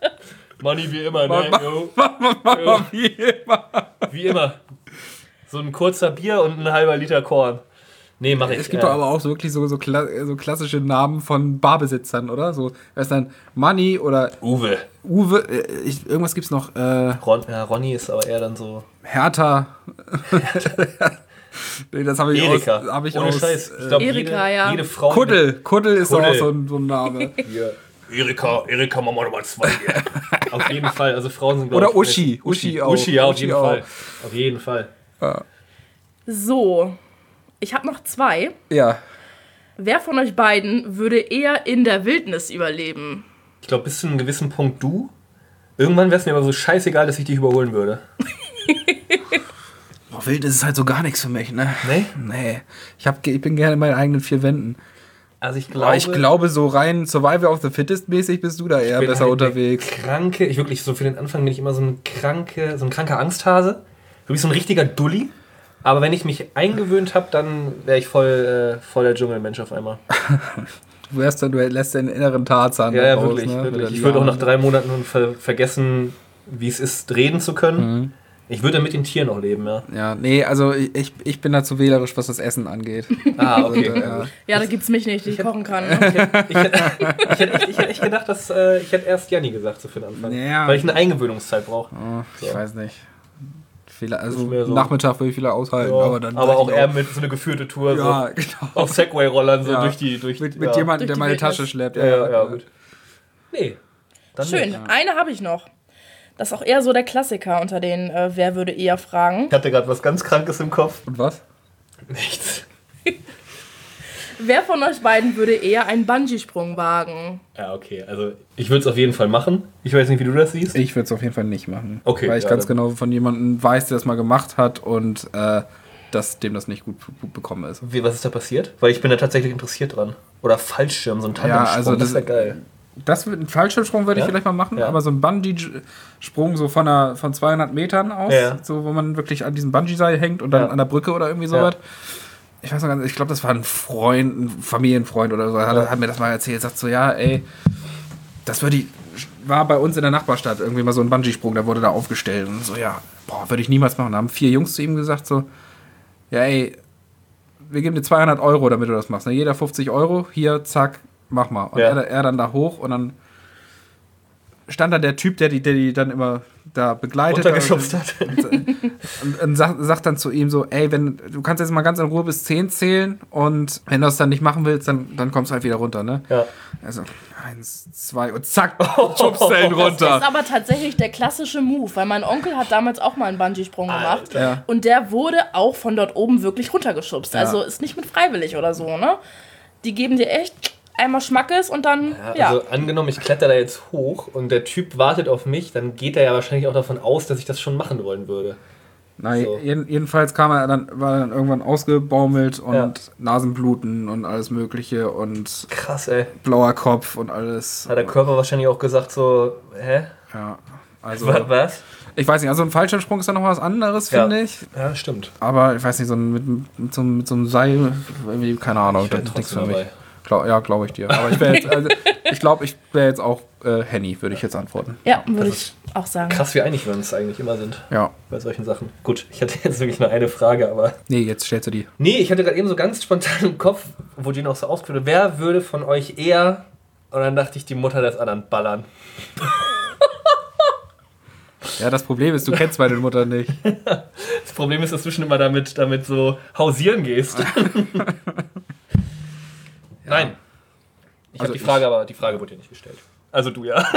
Manni wie immer, ne? Mach- Jo. Mama, wie immer. Wie immer. So ein kurzer Bier und ein halber Liter Korn. Nee, mach ich. Es gibt äh, doch aber auch so wirklich so, so, kla- so klassische Namen von Barbesitzern, oder? So, wer ist dann Manni oder Uwe. Uwe, äh, ich, irgendwas gibt's noch, äh, Ron, ja, Ronny ist aber eher dann so. Hertha. Nee, das habe ich Erika. aus, hab ich Ohne aus Scheiß. Ich äh, glaub, Erika, jede, ja. jede Frau. Kuddel. Kuddel ist doch auch Kuddel. so ein, so ein Name. Hier. Erika, Erika, machen wir nochmal zwei hier. Auf jeden Fall. Also Frauen sind, glaub Oder ich, Uschi. Uschi, Uschi auch. Uschi, ja, auf Uschi jeden auch. Fall. Auf jeden Fall. So, ich habe noch zwei. Ja. Wer von euch beiden würde eher in der Wildnis überleben? Ich glaube, bis zu einem gewissen Punkt du. Irgendwann wäre es mir aber so scheißegal, dass ich dich überholen würde. Boah, wild ist es halt so gar nichts für mich, ne? Nee? Nee. Ich, hab, ich bin gerne in meinen eigenen vier Wänden. Also ich Aber glaube. ich glaube, so rein Survival of the Fittest mäßig bist du da eher bin besser halt unterwegs. eine Kranke, ich wirklich so für den Anfang bin ich immer so ein kranke, so ein kranker Angsthase. Wirklich so ein richtiger Dulli. Aber wenn ich mich eingewöhnt habe, dann wäre ich voll, äh, voll der Dschungelmensch auf einmal. Du, wärst dann, du lässt deinen inneren Tarzan Ja, da ja, raus, wirklich. ne? wirklich. Mit der Ich würde auch nach Liane. drei Monaten ver vergessen, wie es ist, reden zu können. Mhm. Ich würde mit den Tieren noch leben, ja. Ja, nee, also ich, ich bin da zu wählerisch, was das Essen angeht. Ah, okay. Und, äh, ja. Ja, da gibt's mich nicht, die ich kochen kann. Ne? Ich hätte, ich, hätte echt, ich hätte echt gedacht, dass äh, ich hätte erst Janni gesagt, so für den Anfang. Ja. Weil ich eine Eingewöhnungszeit brauche. Oh, ich So. weiß nicht. Vielleicht, also Nicht mehr so. Nachmittag würde ich vielleicht aushalten, Ja, aber dann. aber sag auch ich eher mit so eine geführte Tour, Ja, so genau. auf Segway-Rollern, so Ja. durch die. Durch, Mit, mit ja. jemandem, Durch der die meine Wildnis. Tasche schleppt. Ja, ja, ja, gut. Nee. Dann Schön, nicht. eine habe ich noch. Das ist auch eher so der Klassiker unter den äh, Wer würde eher fragen. Ich hatte gerade was ganz Krankes im Kopf. Und was? Nichts. Wer von euch beiden würde eher einen Bungee-Sprung wagen? Ja, okay. Also, ich würde es auf jeden Fall machen. Ich weiß nicht, wie du das siehst. Ich würde es auf jeden Fall nicht machen. Okay, Weil ich ja, ganz dann- genau von jemandem weiß, der das mal gemacht hat und äh, dass dem das nicht gut, gut bekommen ist. Wie, was ist da passiert? Weil ich bin da tatsächlich interessiert dran. Oder Fallschirm, so ein Tandemsprung, Ja, also das das- wäre geil. Das wird ein Fallschirmsprung würde Ja? ich vielleicht mal machen, Ja. aber so ein Bungee-Sprung so von, einer, von zweihundert Metern aus, Ja. so wo man wirklich an diesem Bungee-Seil hängt und dann Ja. an der Brücke oder irgendwie sowas. Ich weiß noch ganz, ich glaube, das war ein Freund, ein Familienfreund oder so, hat, Ja. hat mir das mal erzählt, sagt so, ja, ey, das würde ich, war bei uns in der Nachbarstadt irgendwie mal so ein Bungee-Sprung, der wurde da aufgestellt und so, ja, boah, würde ich niemals machen. Da haben vier Jungs zu ihm gesagt so, ja, ey, wir geben dir zweihundert Euro, damit du das machst. Ne? Jeder fünfzig Euro, hier, zack, mach mal. Und Ja. er, er dann da hoch und dann stand da der Typ, der die, der die dann immer da begleitet Runtergeschubst und, hat. und, und sagt, sagt dann zu ihm so, ey, wenn du kannst jetzt mal ganz in Ruhe bis zehn zählen und wenn du das dann nicht machen willst, dann, dann kommst du halt wieder runter, ne? Ja. Also, eins, zwei und zack, schubst du ihn Das runter. ist aber tatsächlich der klassische Move, weil mein Onkel hat damals auch mal einen Bungee-Sprung gemacht. Alter. Ja. Und der wurde auch von dort oben wirklich runtergeschubst. Ja. Also ist nicht mit freiwillig oder so, ne? Die geben dir echt einmal Schmackes und dann, Ja, ja. also angenommen, ich kletter da jetzt hoch und der Typ wartet auf mich, dann geht er ja wahrscheinlich auch davon aus, dass ich das schon machen wollen würde. Nein, So. jeden, jedenfalls kam er dann, war er dann irgendwann ausgebaumelt und Ja. Nasenbluten und alles Mögliche und Krass, ey. blauer Kopf und alles. Hat der Körper wahrscheinlich auch gesagt so, hä? Ja, also Wa- Was? ich weiß nicht, also ein Fallschirmsprung ist dann noch was anderes, Ja. finde ich. Ja, stimmt. Aber ich weiß nicht, so ein, mit, mit, so, einem- mit so einem Seil, irgendwie, keine Ahnung, Ich wär das ist nichts für trotzdem mich. dabei. Glaub, ja, glaube ich dir. Aber ich wäre jetzt, also, ich glaube, ich wäre jetzt auch äh, Henny, würde ich jetzt antworten. Ja, würde Das ich auch sagen. Krass, wie einig wir uns eigentlich immer sind Ja. bei solchen Sachen. Gut, ich hatte jetzt wirklich nur eine Frage, aber... Nee, jetzt stellst du die. Nee, ich hatte gerade eben so ganz spontan im Kopf, wo Gina auch so ausgeführt hat, wer würde von euch eher... Und dann dachte ich, die Mutter des anderen ballern. Ja, das Problem ist, du kennst meine Mutter nicht. Das Problem ist, dass du schon immer damit, damit so hausieren gehst. Nein. Ich Also habe die Frage, aber die Frage wurde dir nicht gestellt. Also du, ja.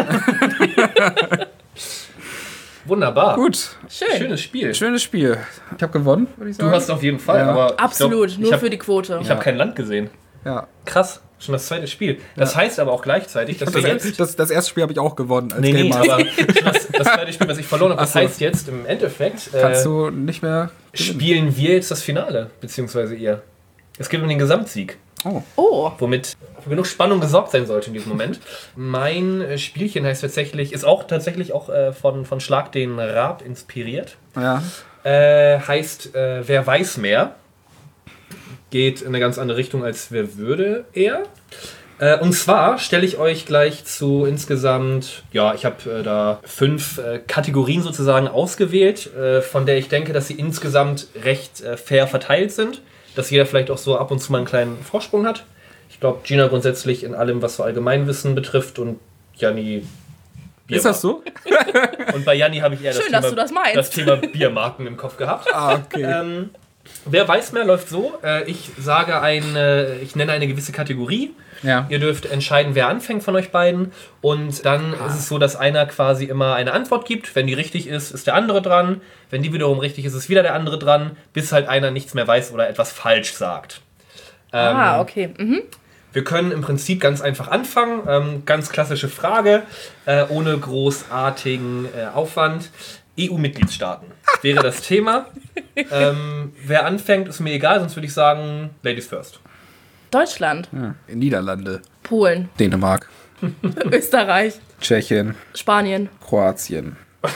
Wunderbar. Gut, Schön. Schönes Spiel. schönes Spiel. Ich habe gewonnen, würde ich Du sagen. hast auf jeden Fall, Ja. aber ich Absolut, glaub, nur ich hab, für die Quote. Ich habe kein Land gesehen. Ja. Krass, schon das zweite Spiel. Das heißt aber auch gleichzeitig, dass wir Das, jetzt... das, das erste Spiel habe ich auch gewonnen als Nee, Game nee, Master. aber schon das, das zweite Spiel, was ich verloren habe, das Ach so. heißt jetzt im Endeffekt, äh, Kannst du nicht mehr gewinnen. spielen wir jetzt das Finale, beziehungsweise ihr. Es geht um den Gesamtsieg, Oh. Oh, womit für genug Spannung gesorgt sein sollte in diesem Moment. Mein äh, Spielchen heißt tatsächlich, ist auch tatsächlich auch äh, von, von Schlag den Raab inspiriert. Ja. Äh, heißt, äh, wer weiß mehr. Geht in eine ganz andere Richtung als wer würde er. Äh, und zwar stelle ich euch gleich zu insgesamt, ja, ich habe äh, da fünf äh, Kategorien sozusagen ausgewählt, äh, von der ich denke, dass sie insgesamt recht äh, fair verteilt sind. Dass jeder vielleicht auch so ab und zu mal einen kleinen Vorsprung hat. Ich glaube, Gina grundsätzlich in allem, was so Allgemeinwissen betrifft und Janni Bier. Ist das so? Und bei Janni habe ich eher das, Schön, Thema, dass du das meinst. das Thema Biermarken im Kopf gehabt. Ah, okay. Ähm, wer weiß mehr läuft so. Äh, ich sage eine, ich nenne eine gewisse Kategorie. Ja. Ihr dürft entscheiden, wer anfängt von euch beiden. Und dann ist es so, dass einer quasi immer eine Antwort gibt. Wenn die richtig ist, ist der andere dran. Wenn die wiederum richtig ist, ist wieder der andere dran. Bis halt einer nichts mehr weiß oder etwas falsch sagt. Ähm, ah, okay. Mhm. Wir können im Prinzip ganz einfach anfangen. Ähm, ganz klassische Frage, äh, ohne großartigen äh, Aufwand. E U-Mitgliedstaaten wäre das Thema. Ähm, wer anfängt, ist mir egal, sonst würde ich sagen, Ladies first. Deutschland, Ja. Niederlande, Polen, Dänemark, Österreich, Tschechien, Spanien, Kroatien,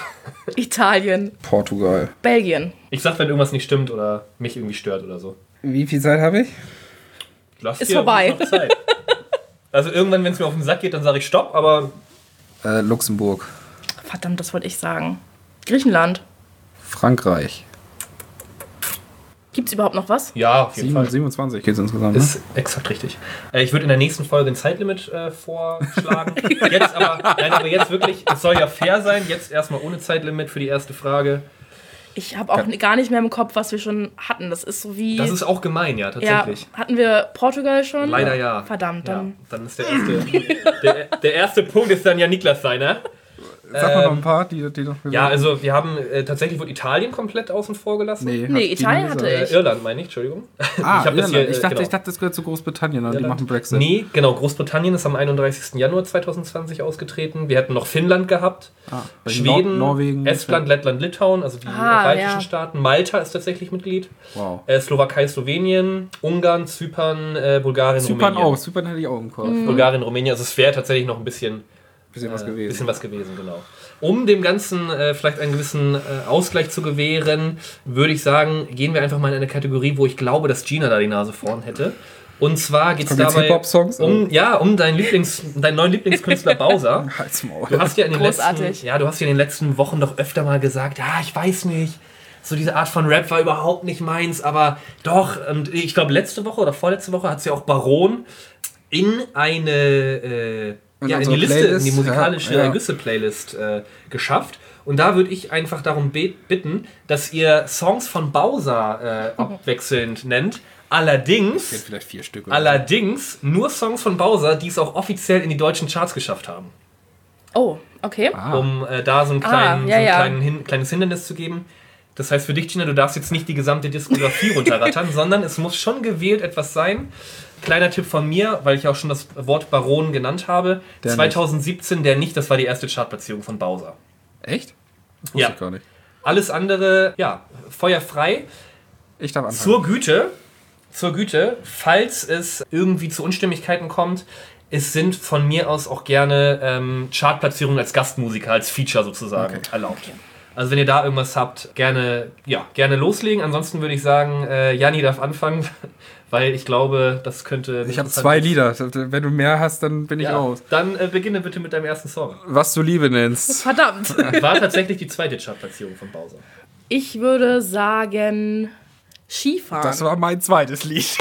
Italien, Portugal. Belgien. Ich sag, wenn irgendwas nicht stimmt oder mich irgendwie stört oder so. Wie viel Zeit habe ich? Lass Ist dir vorbei. noch Zeit. Also irgendwann, wenn es mir auf den Sack geht, dann sage ich Stopp, aber Äh, Luxemburg, Verdammt, das wollte ich sagen. Griechenland. Frankreich. Gibt's überhaupt noch was? ja, auf jeden Sieben, Fall. siebenundzwanzig geht es insgesamt. Ne? Ist exakt richtig. Äh, ich würde in der nächsten Folge ein Zeitlimit äh, vorschlagen. Jetzt aber, nein, aber jetzt wirklich, es soll ja fair sein. Jetzt erstmal ohne Zeitlimit für die erste Frage. Ich habe auch gar nicht mehr im Kopf, was wir schon hatten. Das ist so wie... Das ist auch gemein, ja, ja, tatsächlich. hatten wir Portugal schon? Leider ja. Verdammt, Ja, dann... dann ist der erste, der, der erste Punkt ist dann ja Niklas seiner. Sag mal noch ähm, ein paar, die, die noch. Ja, also wir haben, äh, tatsächlich wurde Italien komplett außen vor gelassen. Nee, Nee, hat Italien die hatte gesagt. Äh, ich. Irland meine ich, Entschuldigung. Ah, ich hab das Irland. hier, äh, ich, dachte, genau. ich dachte, das gehört zu Großbritannien und die Irland. machen Brexit. Nee, genau, Großbritannien ist am einunddreißigsten Januar zweitausendzwanzig ausgetreten. Wir hätten noch Finnland gehabt, Ah, Schweden, Nor Norwegen, Estland, Lettland, Litauen, also die Ah, baltischen ja. Staaten. Malta ist tatsächlich Mitglied. Wow. Äh, Slowakei, Slowenien, Ungarn, Zypern, äh, Bulgarien, Zypern Rumänien. auch. Zypern hätte ich auch im Kopf. Bulgarien, Rumänien, also es wäre tatsächlich noch ein bisschen, Bisschen was äh, gewesen. bisschen was gewesen, genau. Um dem Ganzen äh, vielleicht einen gewissen äh, Ausgleich zu gewähren, würde ich sagen, gehen wir einfach mal in eine Kategorie, wo ich glaube, dass Gina da die Nase vorn hätte. Und zwar geht es Kommen jetzt dabei Hip-Hop-Songs? um, ja, um deinen, Lieblings, deinen neuen Lieblingskünstler Bowser. Halt's Maul. Du hast ja in den Großartig. letzten, ja, du hast ja in den letzten Wochen doch öfter mal gesagt, ja, ich weiß nicht, so diese Art von Rap war überhaupt nicht meins, aber doch, und ich glaube letzte Woche oder vorletzte Woche hat sie ja auch Baron in eine, äh, In ja, in die unsere Liste, Playlist, in die musikalische ja, ja. Güsse-Playlist äh, geschafft. Und da würde ich einfach darum be- bitten, dass ihr Songs von Bowser äh, abwechselnd nennt. Allerdings, Vielleicht vier Stück. oder allerdings nur Songs von Bowser, die es auch offiziell in die deutschen Charts geschafft haben. Oh, okay. so. Ah. Um äh, da so ein, kleinen, Ah, ja, so ein ja. kleinen Hin- kleines Hindernis zu geben. Das heißt für dich, Gina, du darfst jetzt nicht die gesamte Diskografie runterrattern, sondern es muss schon gewählt etwas sein. Kleiner Tipp von mir, weil ich auch schon das Wort Baron genannt habe. Der zweitausendsiebzehn, der nicht, das war die erste Chartplatzierung von Bowser. Echt? Das wusste Ja. ich gar nicht. Alles andere, ja, feuerfrei. Ich darf anfangen. Zur Güte, zur Güte, falls es irgendwie zu Unstimmigkeiten kommt, es sind von mir aus auch gerne ähm, Chartplatzierungen als Gastmusiker, als Feature sozusagen Okay. erlaubt. Okay. Also wenn ihr da irgendwas habt, gerne, ja, gerne loslegen. Ansonsten würde ich sagen, äh, Janni darf anfangen, weil ich glaube, das könnte... Ich habe zwei Lieder. Wenn du mehr hast, dann bin ich Ja, raus. dann äh, beginne bitte mit deinem ersten Song. Was du Liebe nennst. Verdammt. War tatsächlich die zweite Chartplatzierung von Bowser. Ich würde sagen Skifahren. Das war mein zweites Lied.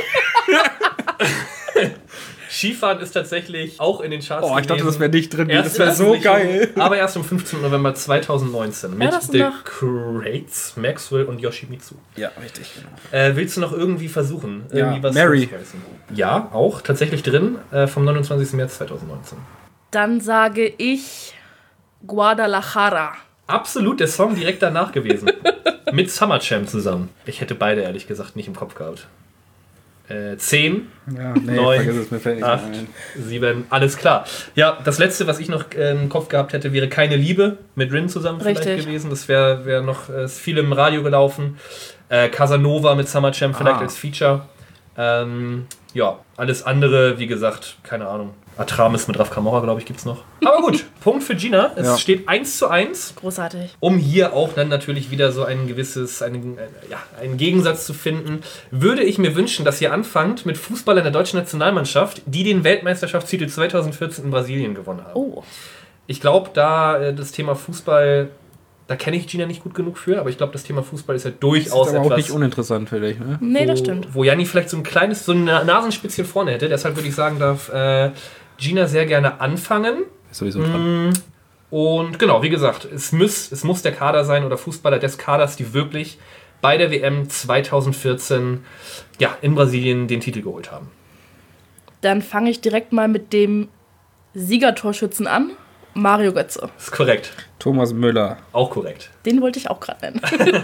Skifahren ist tatsächlich auch in den Charts Oh, ich dachte, gewesen. das wäre nicht drin. Erst Das wäre in so Veröffentlichung, geil. Aber erst am fünfzehnten November zweitausendneunzehn mit das ist The noch- Crates, Maxwell und Yoshimitsu. Ja, richtig. Genau. Äh, willst du noch irgendwie versuchen? Irgendwie Ja, was Mary. losreißen? Ja, auch tatsächlich drin, äh, vom neunundzwanzigsten März zweitausendneunzehn. Dann sage ich Guadalajara. Absolut der Song direkt danach gewesen. Mit Summer Jam zusammen. Ich hätte beide ehrlich gesagt nicht im Kopf gehabt. Äh, zehn, Ja, nee, Neun, vergiss es, mir fällt nicht acht, mehr ein. sieben, alles klar. Ja, das letzte, was ich noch äh, im Kopf gehabt hätte, wäre Keine Liebe mit Rin zusammen vielleicht Richtig. gewesen. Das wäre wär noch äh, ist viel im Radio gelaufen. Äh, Casanova mit Summer Jam vielleicht Ah. als Feature. Ähm, ja, alles andere, wie gesagt, keine Ahnung. Atramis mit Raf Camora, glaube ich, gibt's noch. Aber gut, Punkt für Gina. Es Ja. steht eins zu eins. Großartig. Um hier auch dann natürlich wieder so ein gewisses, einen, äh, ja, einen Gegensatz zu finden, würde ich mir wünschen, dass ihr anfangt mit Fußballern der deutschen Nationalmannschaft, die den Weltmeisterschaftstitel zweitausendvierzehn in Brasilien gewonnen haben. Oh. Ich glaube, da äh, das Thema Fußball, da kenne ich Gina nicht gut genug für, aber ich glaube, das Thema Fußball ist ja Das durchaus ist aber auch etwas, nicht uninteressant für dich, ne? Nee, das wo, stimmt. wo Janni vielleicht so ein kleines, so ein Nasenspitzchen vorne hätte. Deshalb würde ich sagen, darf äh, Gina sehr gerne anfangen. Ist sowieso dran. Mm, Und genau, wie gesagt, es muss, es muss der Kader sein oder Fußballer des Kaders, die wirklich bei der W M zweitausendvierzehn ja, in Brasilien den Titel geholt haben. Dann fange ich direkt mal mit dem Siegertorschützen an. Mario Götze. Ist korrekt. Thomas Müller. Auch korrekt. Den wollte ich auch gerade nennen.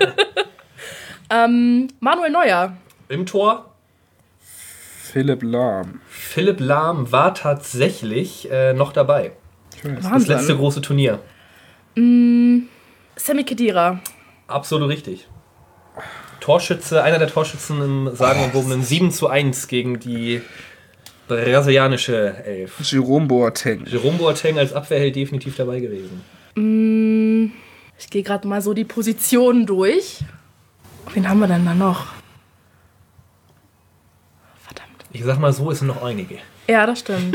ähm, Manuel Neuer. Im Tor, Philipp Lahm. Philipp Lahm war tatsächlich äh, noch dabei. Das Wahnsinn. letzte große Turnier. Sammy Khedira. Absolut richtig. Torschütze, einer der Torschützen im sagenumwobenen sieben zu eins gegen die brasilianische Elf. Jerome Boateng. Jerome Boateng als Abwehrheld definitiv dabei gewesen. Ich gehe gerade mal so die Positionen durch. Wen haben wir denn da noch? Verdammt. Ich sag mal so, es sind noch einige. Ja, das stimmt.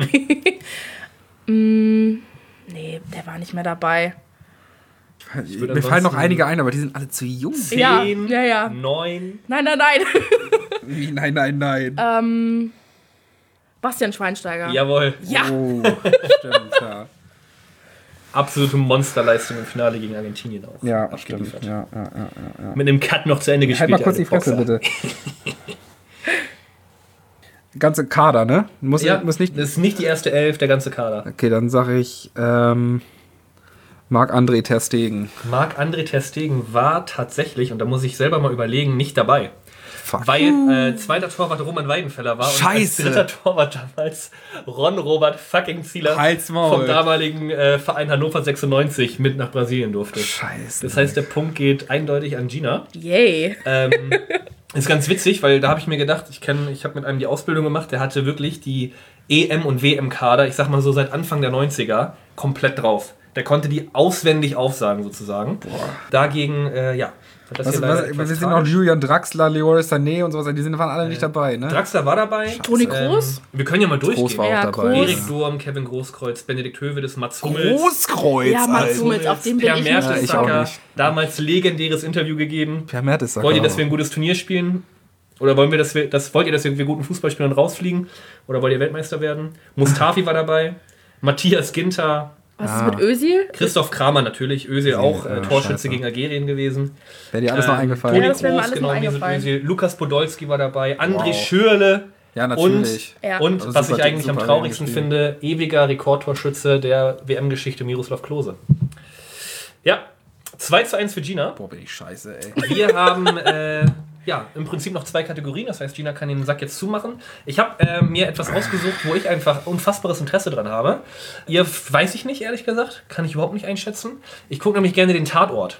mm, nee, der war nicht mehr dabei. würde Mir fallen noch ansonsten- einige ein, aber die sind alle zu jung. Ja, Zehn, ja, ja. neun. Nein, nein, nein. Wie? Nein, nein, nein. ähm, Bastian Schweinsteiger. Jawohl. Ja. Oh, stimmt, ja. Absolute Monsterleistung im Finale gegen Argentinien auch. Ja, stimmt. abgeliefert. Ja, ja, ja, ja. Mit einem Cut noch zu Ende gespielt. Halt mal kurz der die Fresse, Boxer. bitte. Ganze Kader, ne? Muss, Ja, muss nicht. das ist nicht die erste Elf, der ganze Kader. Okay, dann sage ich ähm, Marc-André Ter Stegen. Marc-André Ter Stegen war tatsächlich, und da muss ich selber mal überlegen, nicht dabei. Fuck. Weil äh, zweiter Torwart Roman Weidenfeller war Scheiße. und als dritter Torwart damals Ron Robert fucking Zieler Halt's Maul. vom damaligen äh, Verein Hannover sechsundneunzig mit nach Brasilien durfte. Scheiße. Das heißt, der Punkt geht eindeutig an Gina. Yay. Ähm, ist ganz witzig, weil da habe ich mir gedacht, ich kenn, ich habe mit einem die Ausbildung gemacht, der hatte wirklich die E M- und W M-Kader, ich sag mal so seit Anfang der neunziger, komplett drauf. Der konnte die auswendig aufsagen sozusagen. Boah. Dagegen, äh, ja. hat das Was, hier leider was, etwas wir sind noch tragisch. Julian Draxler, Leroy Sané und sowas, die sind, waren alle nicht dabei, ne? Draxler war dabei. Toni Kroos? Ähm, wir können ja mal durchgehen. Groß war auch Ja, dabei. Groß. Erik Durm, Kevin Großkreuz, Benedikt Hövedes, Mats Hummels. Großkreuz, Ja, Mats Alter. Hummels, auf den bin Per ich Ja, ich auch Mertesacker, nicht. damals legendäres Interview gegeben. Per Mertesacker. Wollt ihr, dass wir ein gutes Turnier spielen? Oder wollen wir, dass wir, das, wollt ihr, dass wir guten Fußball spielen und rausfliegen? Oder wollt ihr Weltmeister werden? Mustafi war dabei. Matthias Ginter. Was Ah. ist mit Özil? Christoph Kramer natürlich. Özil auch. Äh, ah, Torschütze scheiße. gegen Algerien gewesen. Wäre dir alles noch Ähm, eingefallen? Toni Ja, das wäre mir Kroos, alles noch genau, Mesut eingefallen. Özil. Lukas Podolski war dabei. André Wow. Schürrle. Ja, natürlich. Ja. Und Also was super- ich eigentlich am super traurigsten gespielt. finde, ewiger Rekordtorschütze der W M-Geschichte Miroslav Klose. Ja, zwei zu eins für Gina. Boah, bin ich scheiße, ey. Wir haben äh, ja, im Prinzip noch zwei Kategorien. Das heißt, Gina kann den Sack jetzt zumachen. Ich habe äh, mir etwas ausgesucht, wo ich einfach unfassbares Interesse dran habe. Ihr weiß ich nicht, ehrlich gesagt. Kann ich überhaupt nicht einschätzen. Ich gucke nämlich gerne den Tatort.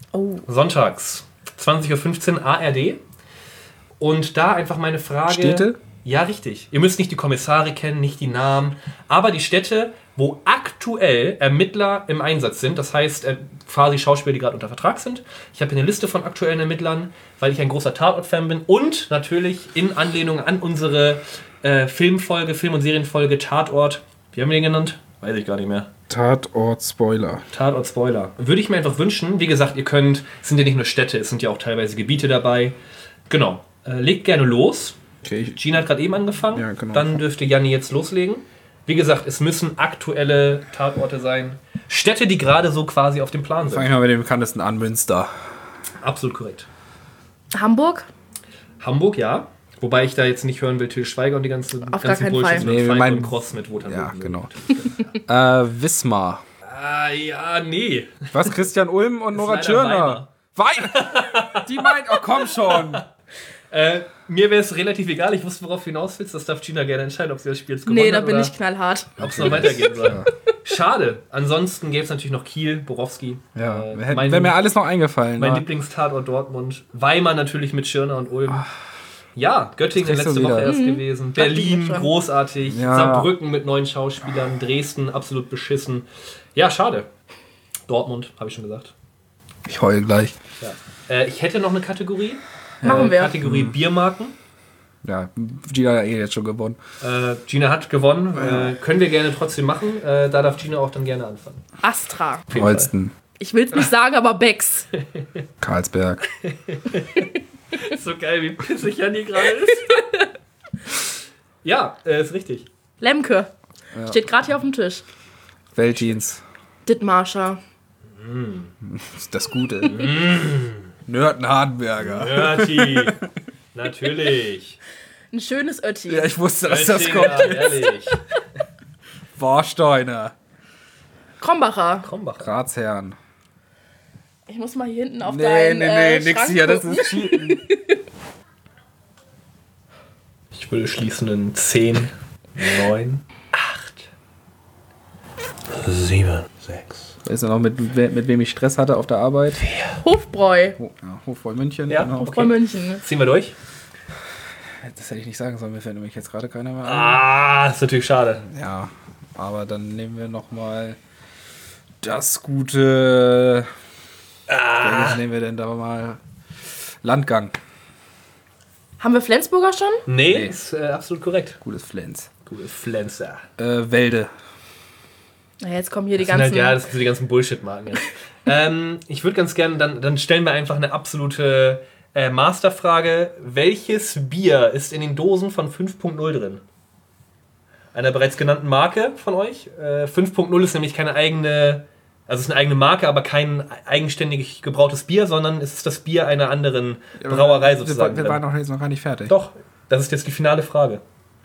Oh. Sonntags, zwanzig Uhr fünfzehn, A R D. Und da einfach meine Frage... Städte? Ja, richtig. Ihr müsst nicht die Kommissare kennen, nicht die Namen, aber die Städte, wo aktuell Ermittler im Einsatz sind. Das heißt, äh, quasi Schauspieler, die gerade unter Vertrag sind. Ich habe hier eine Liste von aktuellen Ermittlern, weil ich ein großer Tatort-Fan bin. Und natürlich in Anlehnung an unsere äh, Filmfolge, Film- und Serienfolge Tatort. Wie haben wir den genannt? Weiß ich gar nicht mehr. Tatort-Spoiler. Tatort-Spoiler. Würde ich mir einfach wünschen. Wie gesagt, ihr könnt, es sind ja nicht nur Städte, es sind ja auch teilweise Gebiete dabei. Genau. Äh, legt gerne los. Okay, ich, Gina hat gerade eben angefangen. Ja, genau. Dann dürfte Janni jetzt loslegen. Wie gesagt, es müssen aktuelle Tatorte sein. Städte, die gerade so quasi auf dem Plan fange sind. ich mal mit dem bekanntesten an, Münster. Absolut korrekt. Hamburg? Hamburg, ja. Wobei ich da jetzt nicht hören will, Til Schweiger und die ganzen, Auf gar ganzen keinen Bullshit Fall. mit Nee, wir Falk meinen- und Cross mit Wotan. Ja, Wilken. genau. äh, Wismar. Ah, ja, nee. Was? Christian Ulm und Nora leider Tschirner? Wein! Die meint, oh komm schon! Äh, mir wäre es relativ egal. Ich wusste, worauf du hinaus willst. Das darf Gina gerne entscheiden, ob sie das Spiel jetzt gewonnen Nee, da hat bin oder ich knallhart. ob es noch weitergehen soll. Schade. Ansonsten gäbe es natürlich noch Kiel, Borowski. Ja, Äh, hätte- mein wäre mir alles noch eingefallen. mein aber- Lieblingstatort Dortmund. Weimar natürlich mit Schirner und Ulm. Ja, Göttingen Das kriegst letzte du Woche wieder. erst gewesen. Berlin, schon. großartig. Ja. Saarbrücken mit neuen Schauspielern. Dresden, absolut beschissen. Ja, schade. Dortmund, habe ich schon gesagt. Ich heul gleich. Ja. Äh, ich hätte noch eine Kategorie. Machen äh, wir. Kategorie Biermarken. Ja, Gina hat ja eh jetzt schon gewonnen. Äh, Gina hat gewonnen. Äh, können wir gerne trotzdem machen. Äh, da darf Gina auch dann gerne anfangen. Astra. Auf jeden Holsten, Ich will es nicht sagen, aber Becks. Karlsberg. Fall. So geil, wie pissig Janni gerade ist. Ja, äh, ist richtig. Lemke. Steht gerade hier auf dem Tisch. Weltjeans. Dithmarscher. Das ist das Gute. Nörten Hardenberger. Dirty. Natürlich. Ein schönes Ötti. Ja, ich wusste, dass das Oettinger, kommt. ehrlich. Warsteiner. Krombacher. Krombacher. Ratsherrn. Ich muss mal hier hinten auf Nee, deinen nee, nee, äh, nix Schrank hier, das gucken. ist Cheaten. Ich würde schließen in zehn, neun, acht, sieben, sechs. Weißt du noch, mit, we- mit wem ich Stress hatte auf der Arbeit? Hofbräu. Ho ja, Hofbräu München. Ja, genau. Hofbräu München. Ziehen wir durch? Das hätte ich nicht sagen sollen, mir fällt nämlich jetzt gerade keiner mehr ein. Ah, ist natürlich schade. Ja, aber dann nehmen wir nochmal das gute... Ah. Welches nehmen wir denn da mal? Landgang. Haben wir Flensburger schon? Nee, Nee. ist äh, absolut korrekt. Gutes Flens. Gute Pflanzer. Äh, Wälde. Na, jetzt kommen hier die Das sind halt, ganzen... ja, das sind so die ganzen Bullshit-Marken jetzt. ähm, ich würde ganz gerne, dann, dann stellen wir einfach eine absolute äh, Masterfrage. Welches Bier ist in den Dosen von fünf Punkt null drin? Einer bereits genannten Marke von euch. Äh, fünf Punkt null ist nämlich keine eigene, also es ist eine eigene Marke, aber kein eigenständig gebrautes Bier, sondern es ist das Bier einer anderen Brauerei sozusagen. Wir, wir waren doch jetzt noch gar nicht fertig. Doch, das ist jetzt die finale Frage.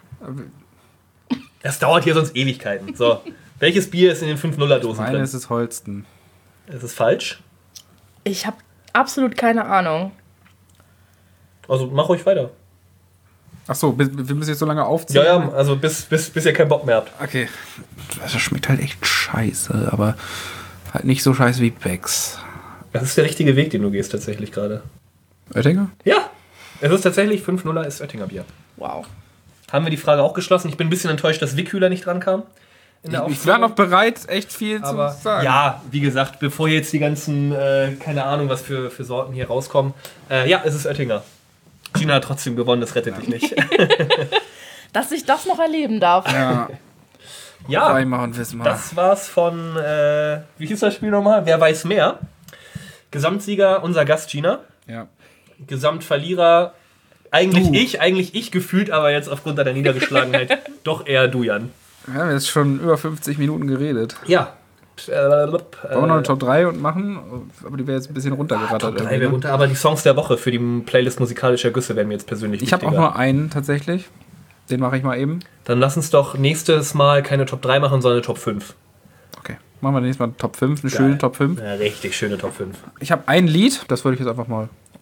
Das dauert hier sonst Ewigkeiten. So, welches Bier ist in den fünf nuller Dosen Meine drin? ist es Holsten. Es ist falsch. Ich habe absolut keine Ahnung. Also mach ruhig weiter. Achso, wir müssen jetzt so lange aufziehen. Ja, ja, also bis, bis, bis ihr keinen Bock mehr habt. Okay. Das schmeckt halt echt scheiße, aber halt nicht so scheiße wie Becks. Das ist der richtige Weg, den du gehst tatsächlich gerade. Oettinger? Ja, es ist tatsächlich fünf nuller ist Oettinger Bier. Wow. Haben wir die Frage auch geschlossen? Ich bin ein bisschen enttäuscht, dass Wickhüler nicht dran kam. In der Ich war Aufzählung. noch bereit, echt viel Aber zu sagen. ja, wie gesagt, bevor jetzt die ganzen, äh, keine Ahnung, was für, für Sorten hier rauskommen. Äh, ja, es ist Oettinger. Gina hat trotzdem gewonnen, das rettet dich nicht. Dass ich das noch erleben darf. Ja, Ja, Weimar und Wismar. das war's von, äh, wie hieß das Spiel nochmal? Wer weiß mehr? Gesamtsieger, unser Gast Gina. Ja. Gesamtverlierer, eigentlich Du. ich, eigentlich ich gefühlt, aber jetzt aufgrund deiner Niedergeschlagenheit doch eher du, Jan. Wir haben jetzt schon über fünfzig Minuten geredet. Ja. Äh, Wollen wir noch eine Top drei und machen? Aber die wäre jetzt ein bisschen runtergerattert. Top drei irgendwie, wäre ne? runter, aber die Songs der Woche für die Playlist musikalischer Güsse wären mir jetzt persönlich Ich habe auch wichtiger. nur einen tatsächlich. Den mache ich mal eben. Dann lass uns doch nächstes Mal keine Top drei machen, sondern eine Top fünf. Okay. Machen wir nächstes Mal Top fünf, eine Geil. schöne Top fünf. Eine richtig schöne Top fünf. Ich habe ein Lied, das würde ich jetzt einfach mal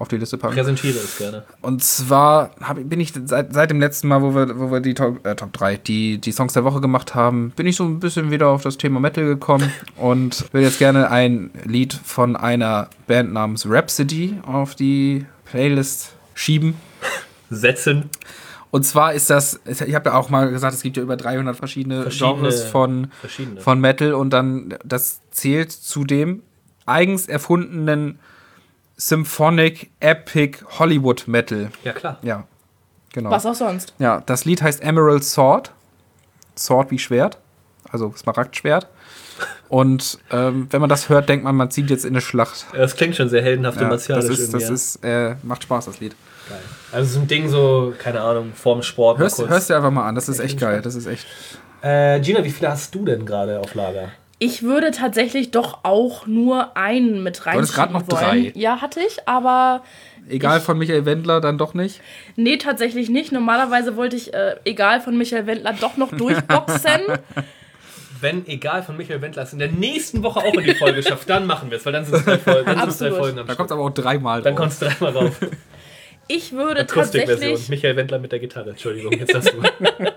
auf die Liste packen. Präsentiere es gerne. Und zwar hab, bin ich seit, seit dem letzten Mal, wo wir, wo wir die Top, äh, Top drei, die, die Songs der Woche gemacht haben, bin ich so ein bisschen wieder auf das Thema Metal gekommen und würde jetzt gerne ein Lied von einer Band namens Rhapsody auf die Playlist schieben. Setzen. Und zwar ist das, ich habe ja auch mal gesagt, es gibt ja über dreihundert verschiedene, verschiedene Genres von, verschiedene. von Metal und dann, das zählt zu dem eigens erfundenen Symphonic Epic Hollywood Metal. Ja, klar. Ja, genau. Was auch sonst. Ja, das Lied heißt Emerald Sword. Sword wie Schwert, also Smaragdschwert. Und ähm, wenn man das hört, denkt man, man zieht jetzt in eine Schlacht. Das klingt schon sehr heldenhaft und Ja, martialisch. das ist, das irgendwie, ist, äh, macht Spaß, das Lied. Geil. Also so ein Ding so, keine Ahnung, vorm Sport. Hörst, mal kurz. hörst dir einfach mal an, das ist Ja, echt klingt geil. spannend. Das ist echt. Äh, Gina, wie viele hast du denn gerade auf Lager? Ich würde tatsächlich doch auch nur einen mit reinschieben hattest grad noch wollen. drei. Ja, hatte ich, aber Egal Ich- von Michael Wendler, dann doch nicht. nee, tatsächlich nicht. Normalerweise wollte ich, äh, egal von Michael Wendler, doch noch durchboxen. Wenn egal von Michael Wendler es in der nächsten Woche auch in die Folge schafft, dann machen wir es, weil dann sind es drei Folgen, dann sind es drei Absolut. Folgen am Da Stück. kommt es aber auch dreimal Dann drauf. kommst du dreimal rauf. Ich würde Akustikversion. tatsächlich, Michael Wendler mit der Gitarre. Entschuldigung, jetzt hast du.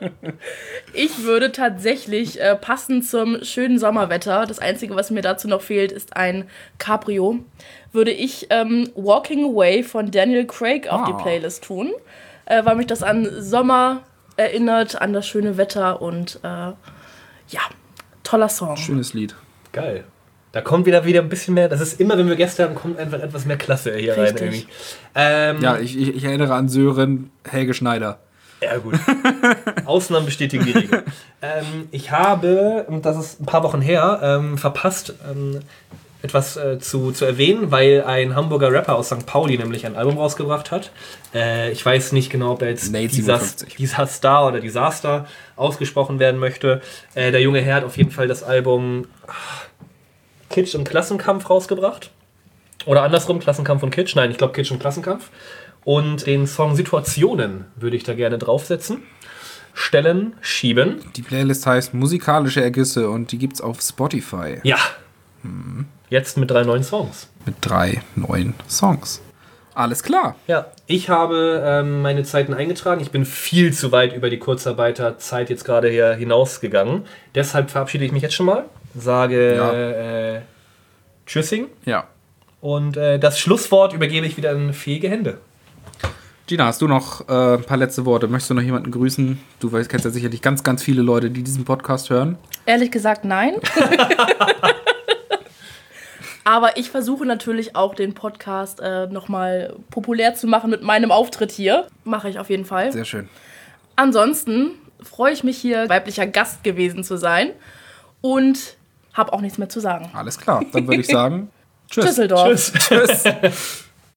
ich würde tatsächlich äh, passend zum schönen Sommerwetter, das Einzige, was mir dazu noch fehlt, ist ein Cabrio, würde ich ähm, Walking Away von Daniel Craig auf Ah. die Playlist tun, äh, weil mich das an Sommer erinnert, an das schöne Wetter und äh, ja, toller Song. Schönes Lied. Geil. Da kommt wieder wieder ein bisschen mehr. Das ist immer, wenn wir Gäste haben, kommt einfach etwas mehr Klasse hier rein. Richtig. Irgendwie. Ähm, Ja, ich, ich, ich erinnere an Sören Helge Schneider. Ja, gut. Ausnahmen bestätigen die Regel. ähm, ich habe, und das ist ein paar Wochen her, ähm, verpasst, ähm, etwas äh, zu, zu erwähnen, weil ein Hamburger Rapper aus Sankt Pauli nämlich ein Album rausgebracht hat. Äh, ich weiß nicht genau, ob er jetzt Nate dieser, siebenundfünfzig. dieser Star oder Disaster ausgesprochen werden möchte. Äh, der junge Herr hat auf jeden Fall das Album ach, Kitsch und Klassenkampf rausgebracht. Oder andersrum, Klassenkampf und Kitsch. Nein, ich glaube Kitsch und Klassenkampf. Und den Song Situationen würde ich da gerne draufsetzen. Stellen, schieben. Die Playlist heißt Musikalische Ergüsse und die gibt's auf Spotify Ja. Jetzt mit drei neuen Songs. mit drei neuen Songs. Alles klar. Ja, ich habe ähm, meine Zeiten eingetragen. Ich bin viel zu weit über die Kurzarbeiterzeit jetzt gerade hier hinausgegangen. Deshalb verabschiede ich mich jetzt schon mal. Sage Ja. äh, Tschüssing. Ja. Und äh, das Schlusswort übergebe ich wieder in fähige Hände. Gina, hast du noch äh, ein paar letzte Worte? Möchtest du noch jemanden grüßen? Du weißt, kennst ja sicherlich ganz, ganz viele Leute, die diesen Podcast hören. Ehrlich gesagt, nein. Aber ich versuche natürlich auch den Podcast äh, nochmal populär zu machen mit meinem Auftritt hier. Mache ich auf jeden Fall. Sehr schön. Ansonsten freue ich mich hier, weiblicher Gast gewesen zu sein. Und habe auch nichts mehr zu sagen. Alles klar. Dann würde ich sagen, tschüss. Düsseldorf. Tschüss. Tschüss.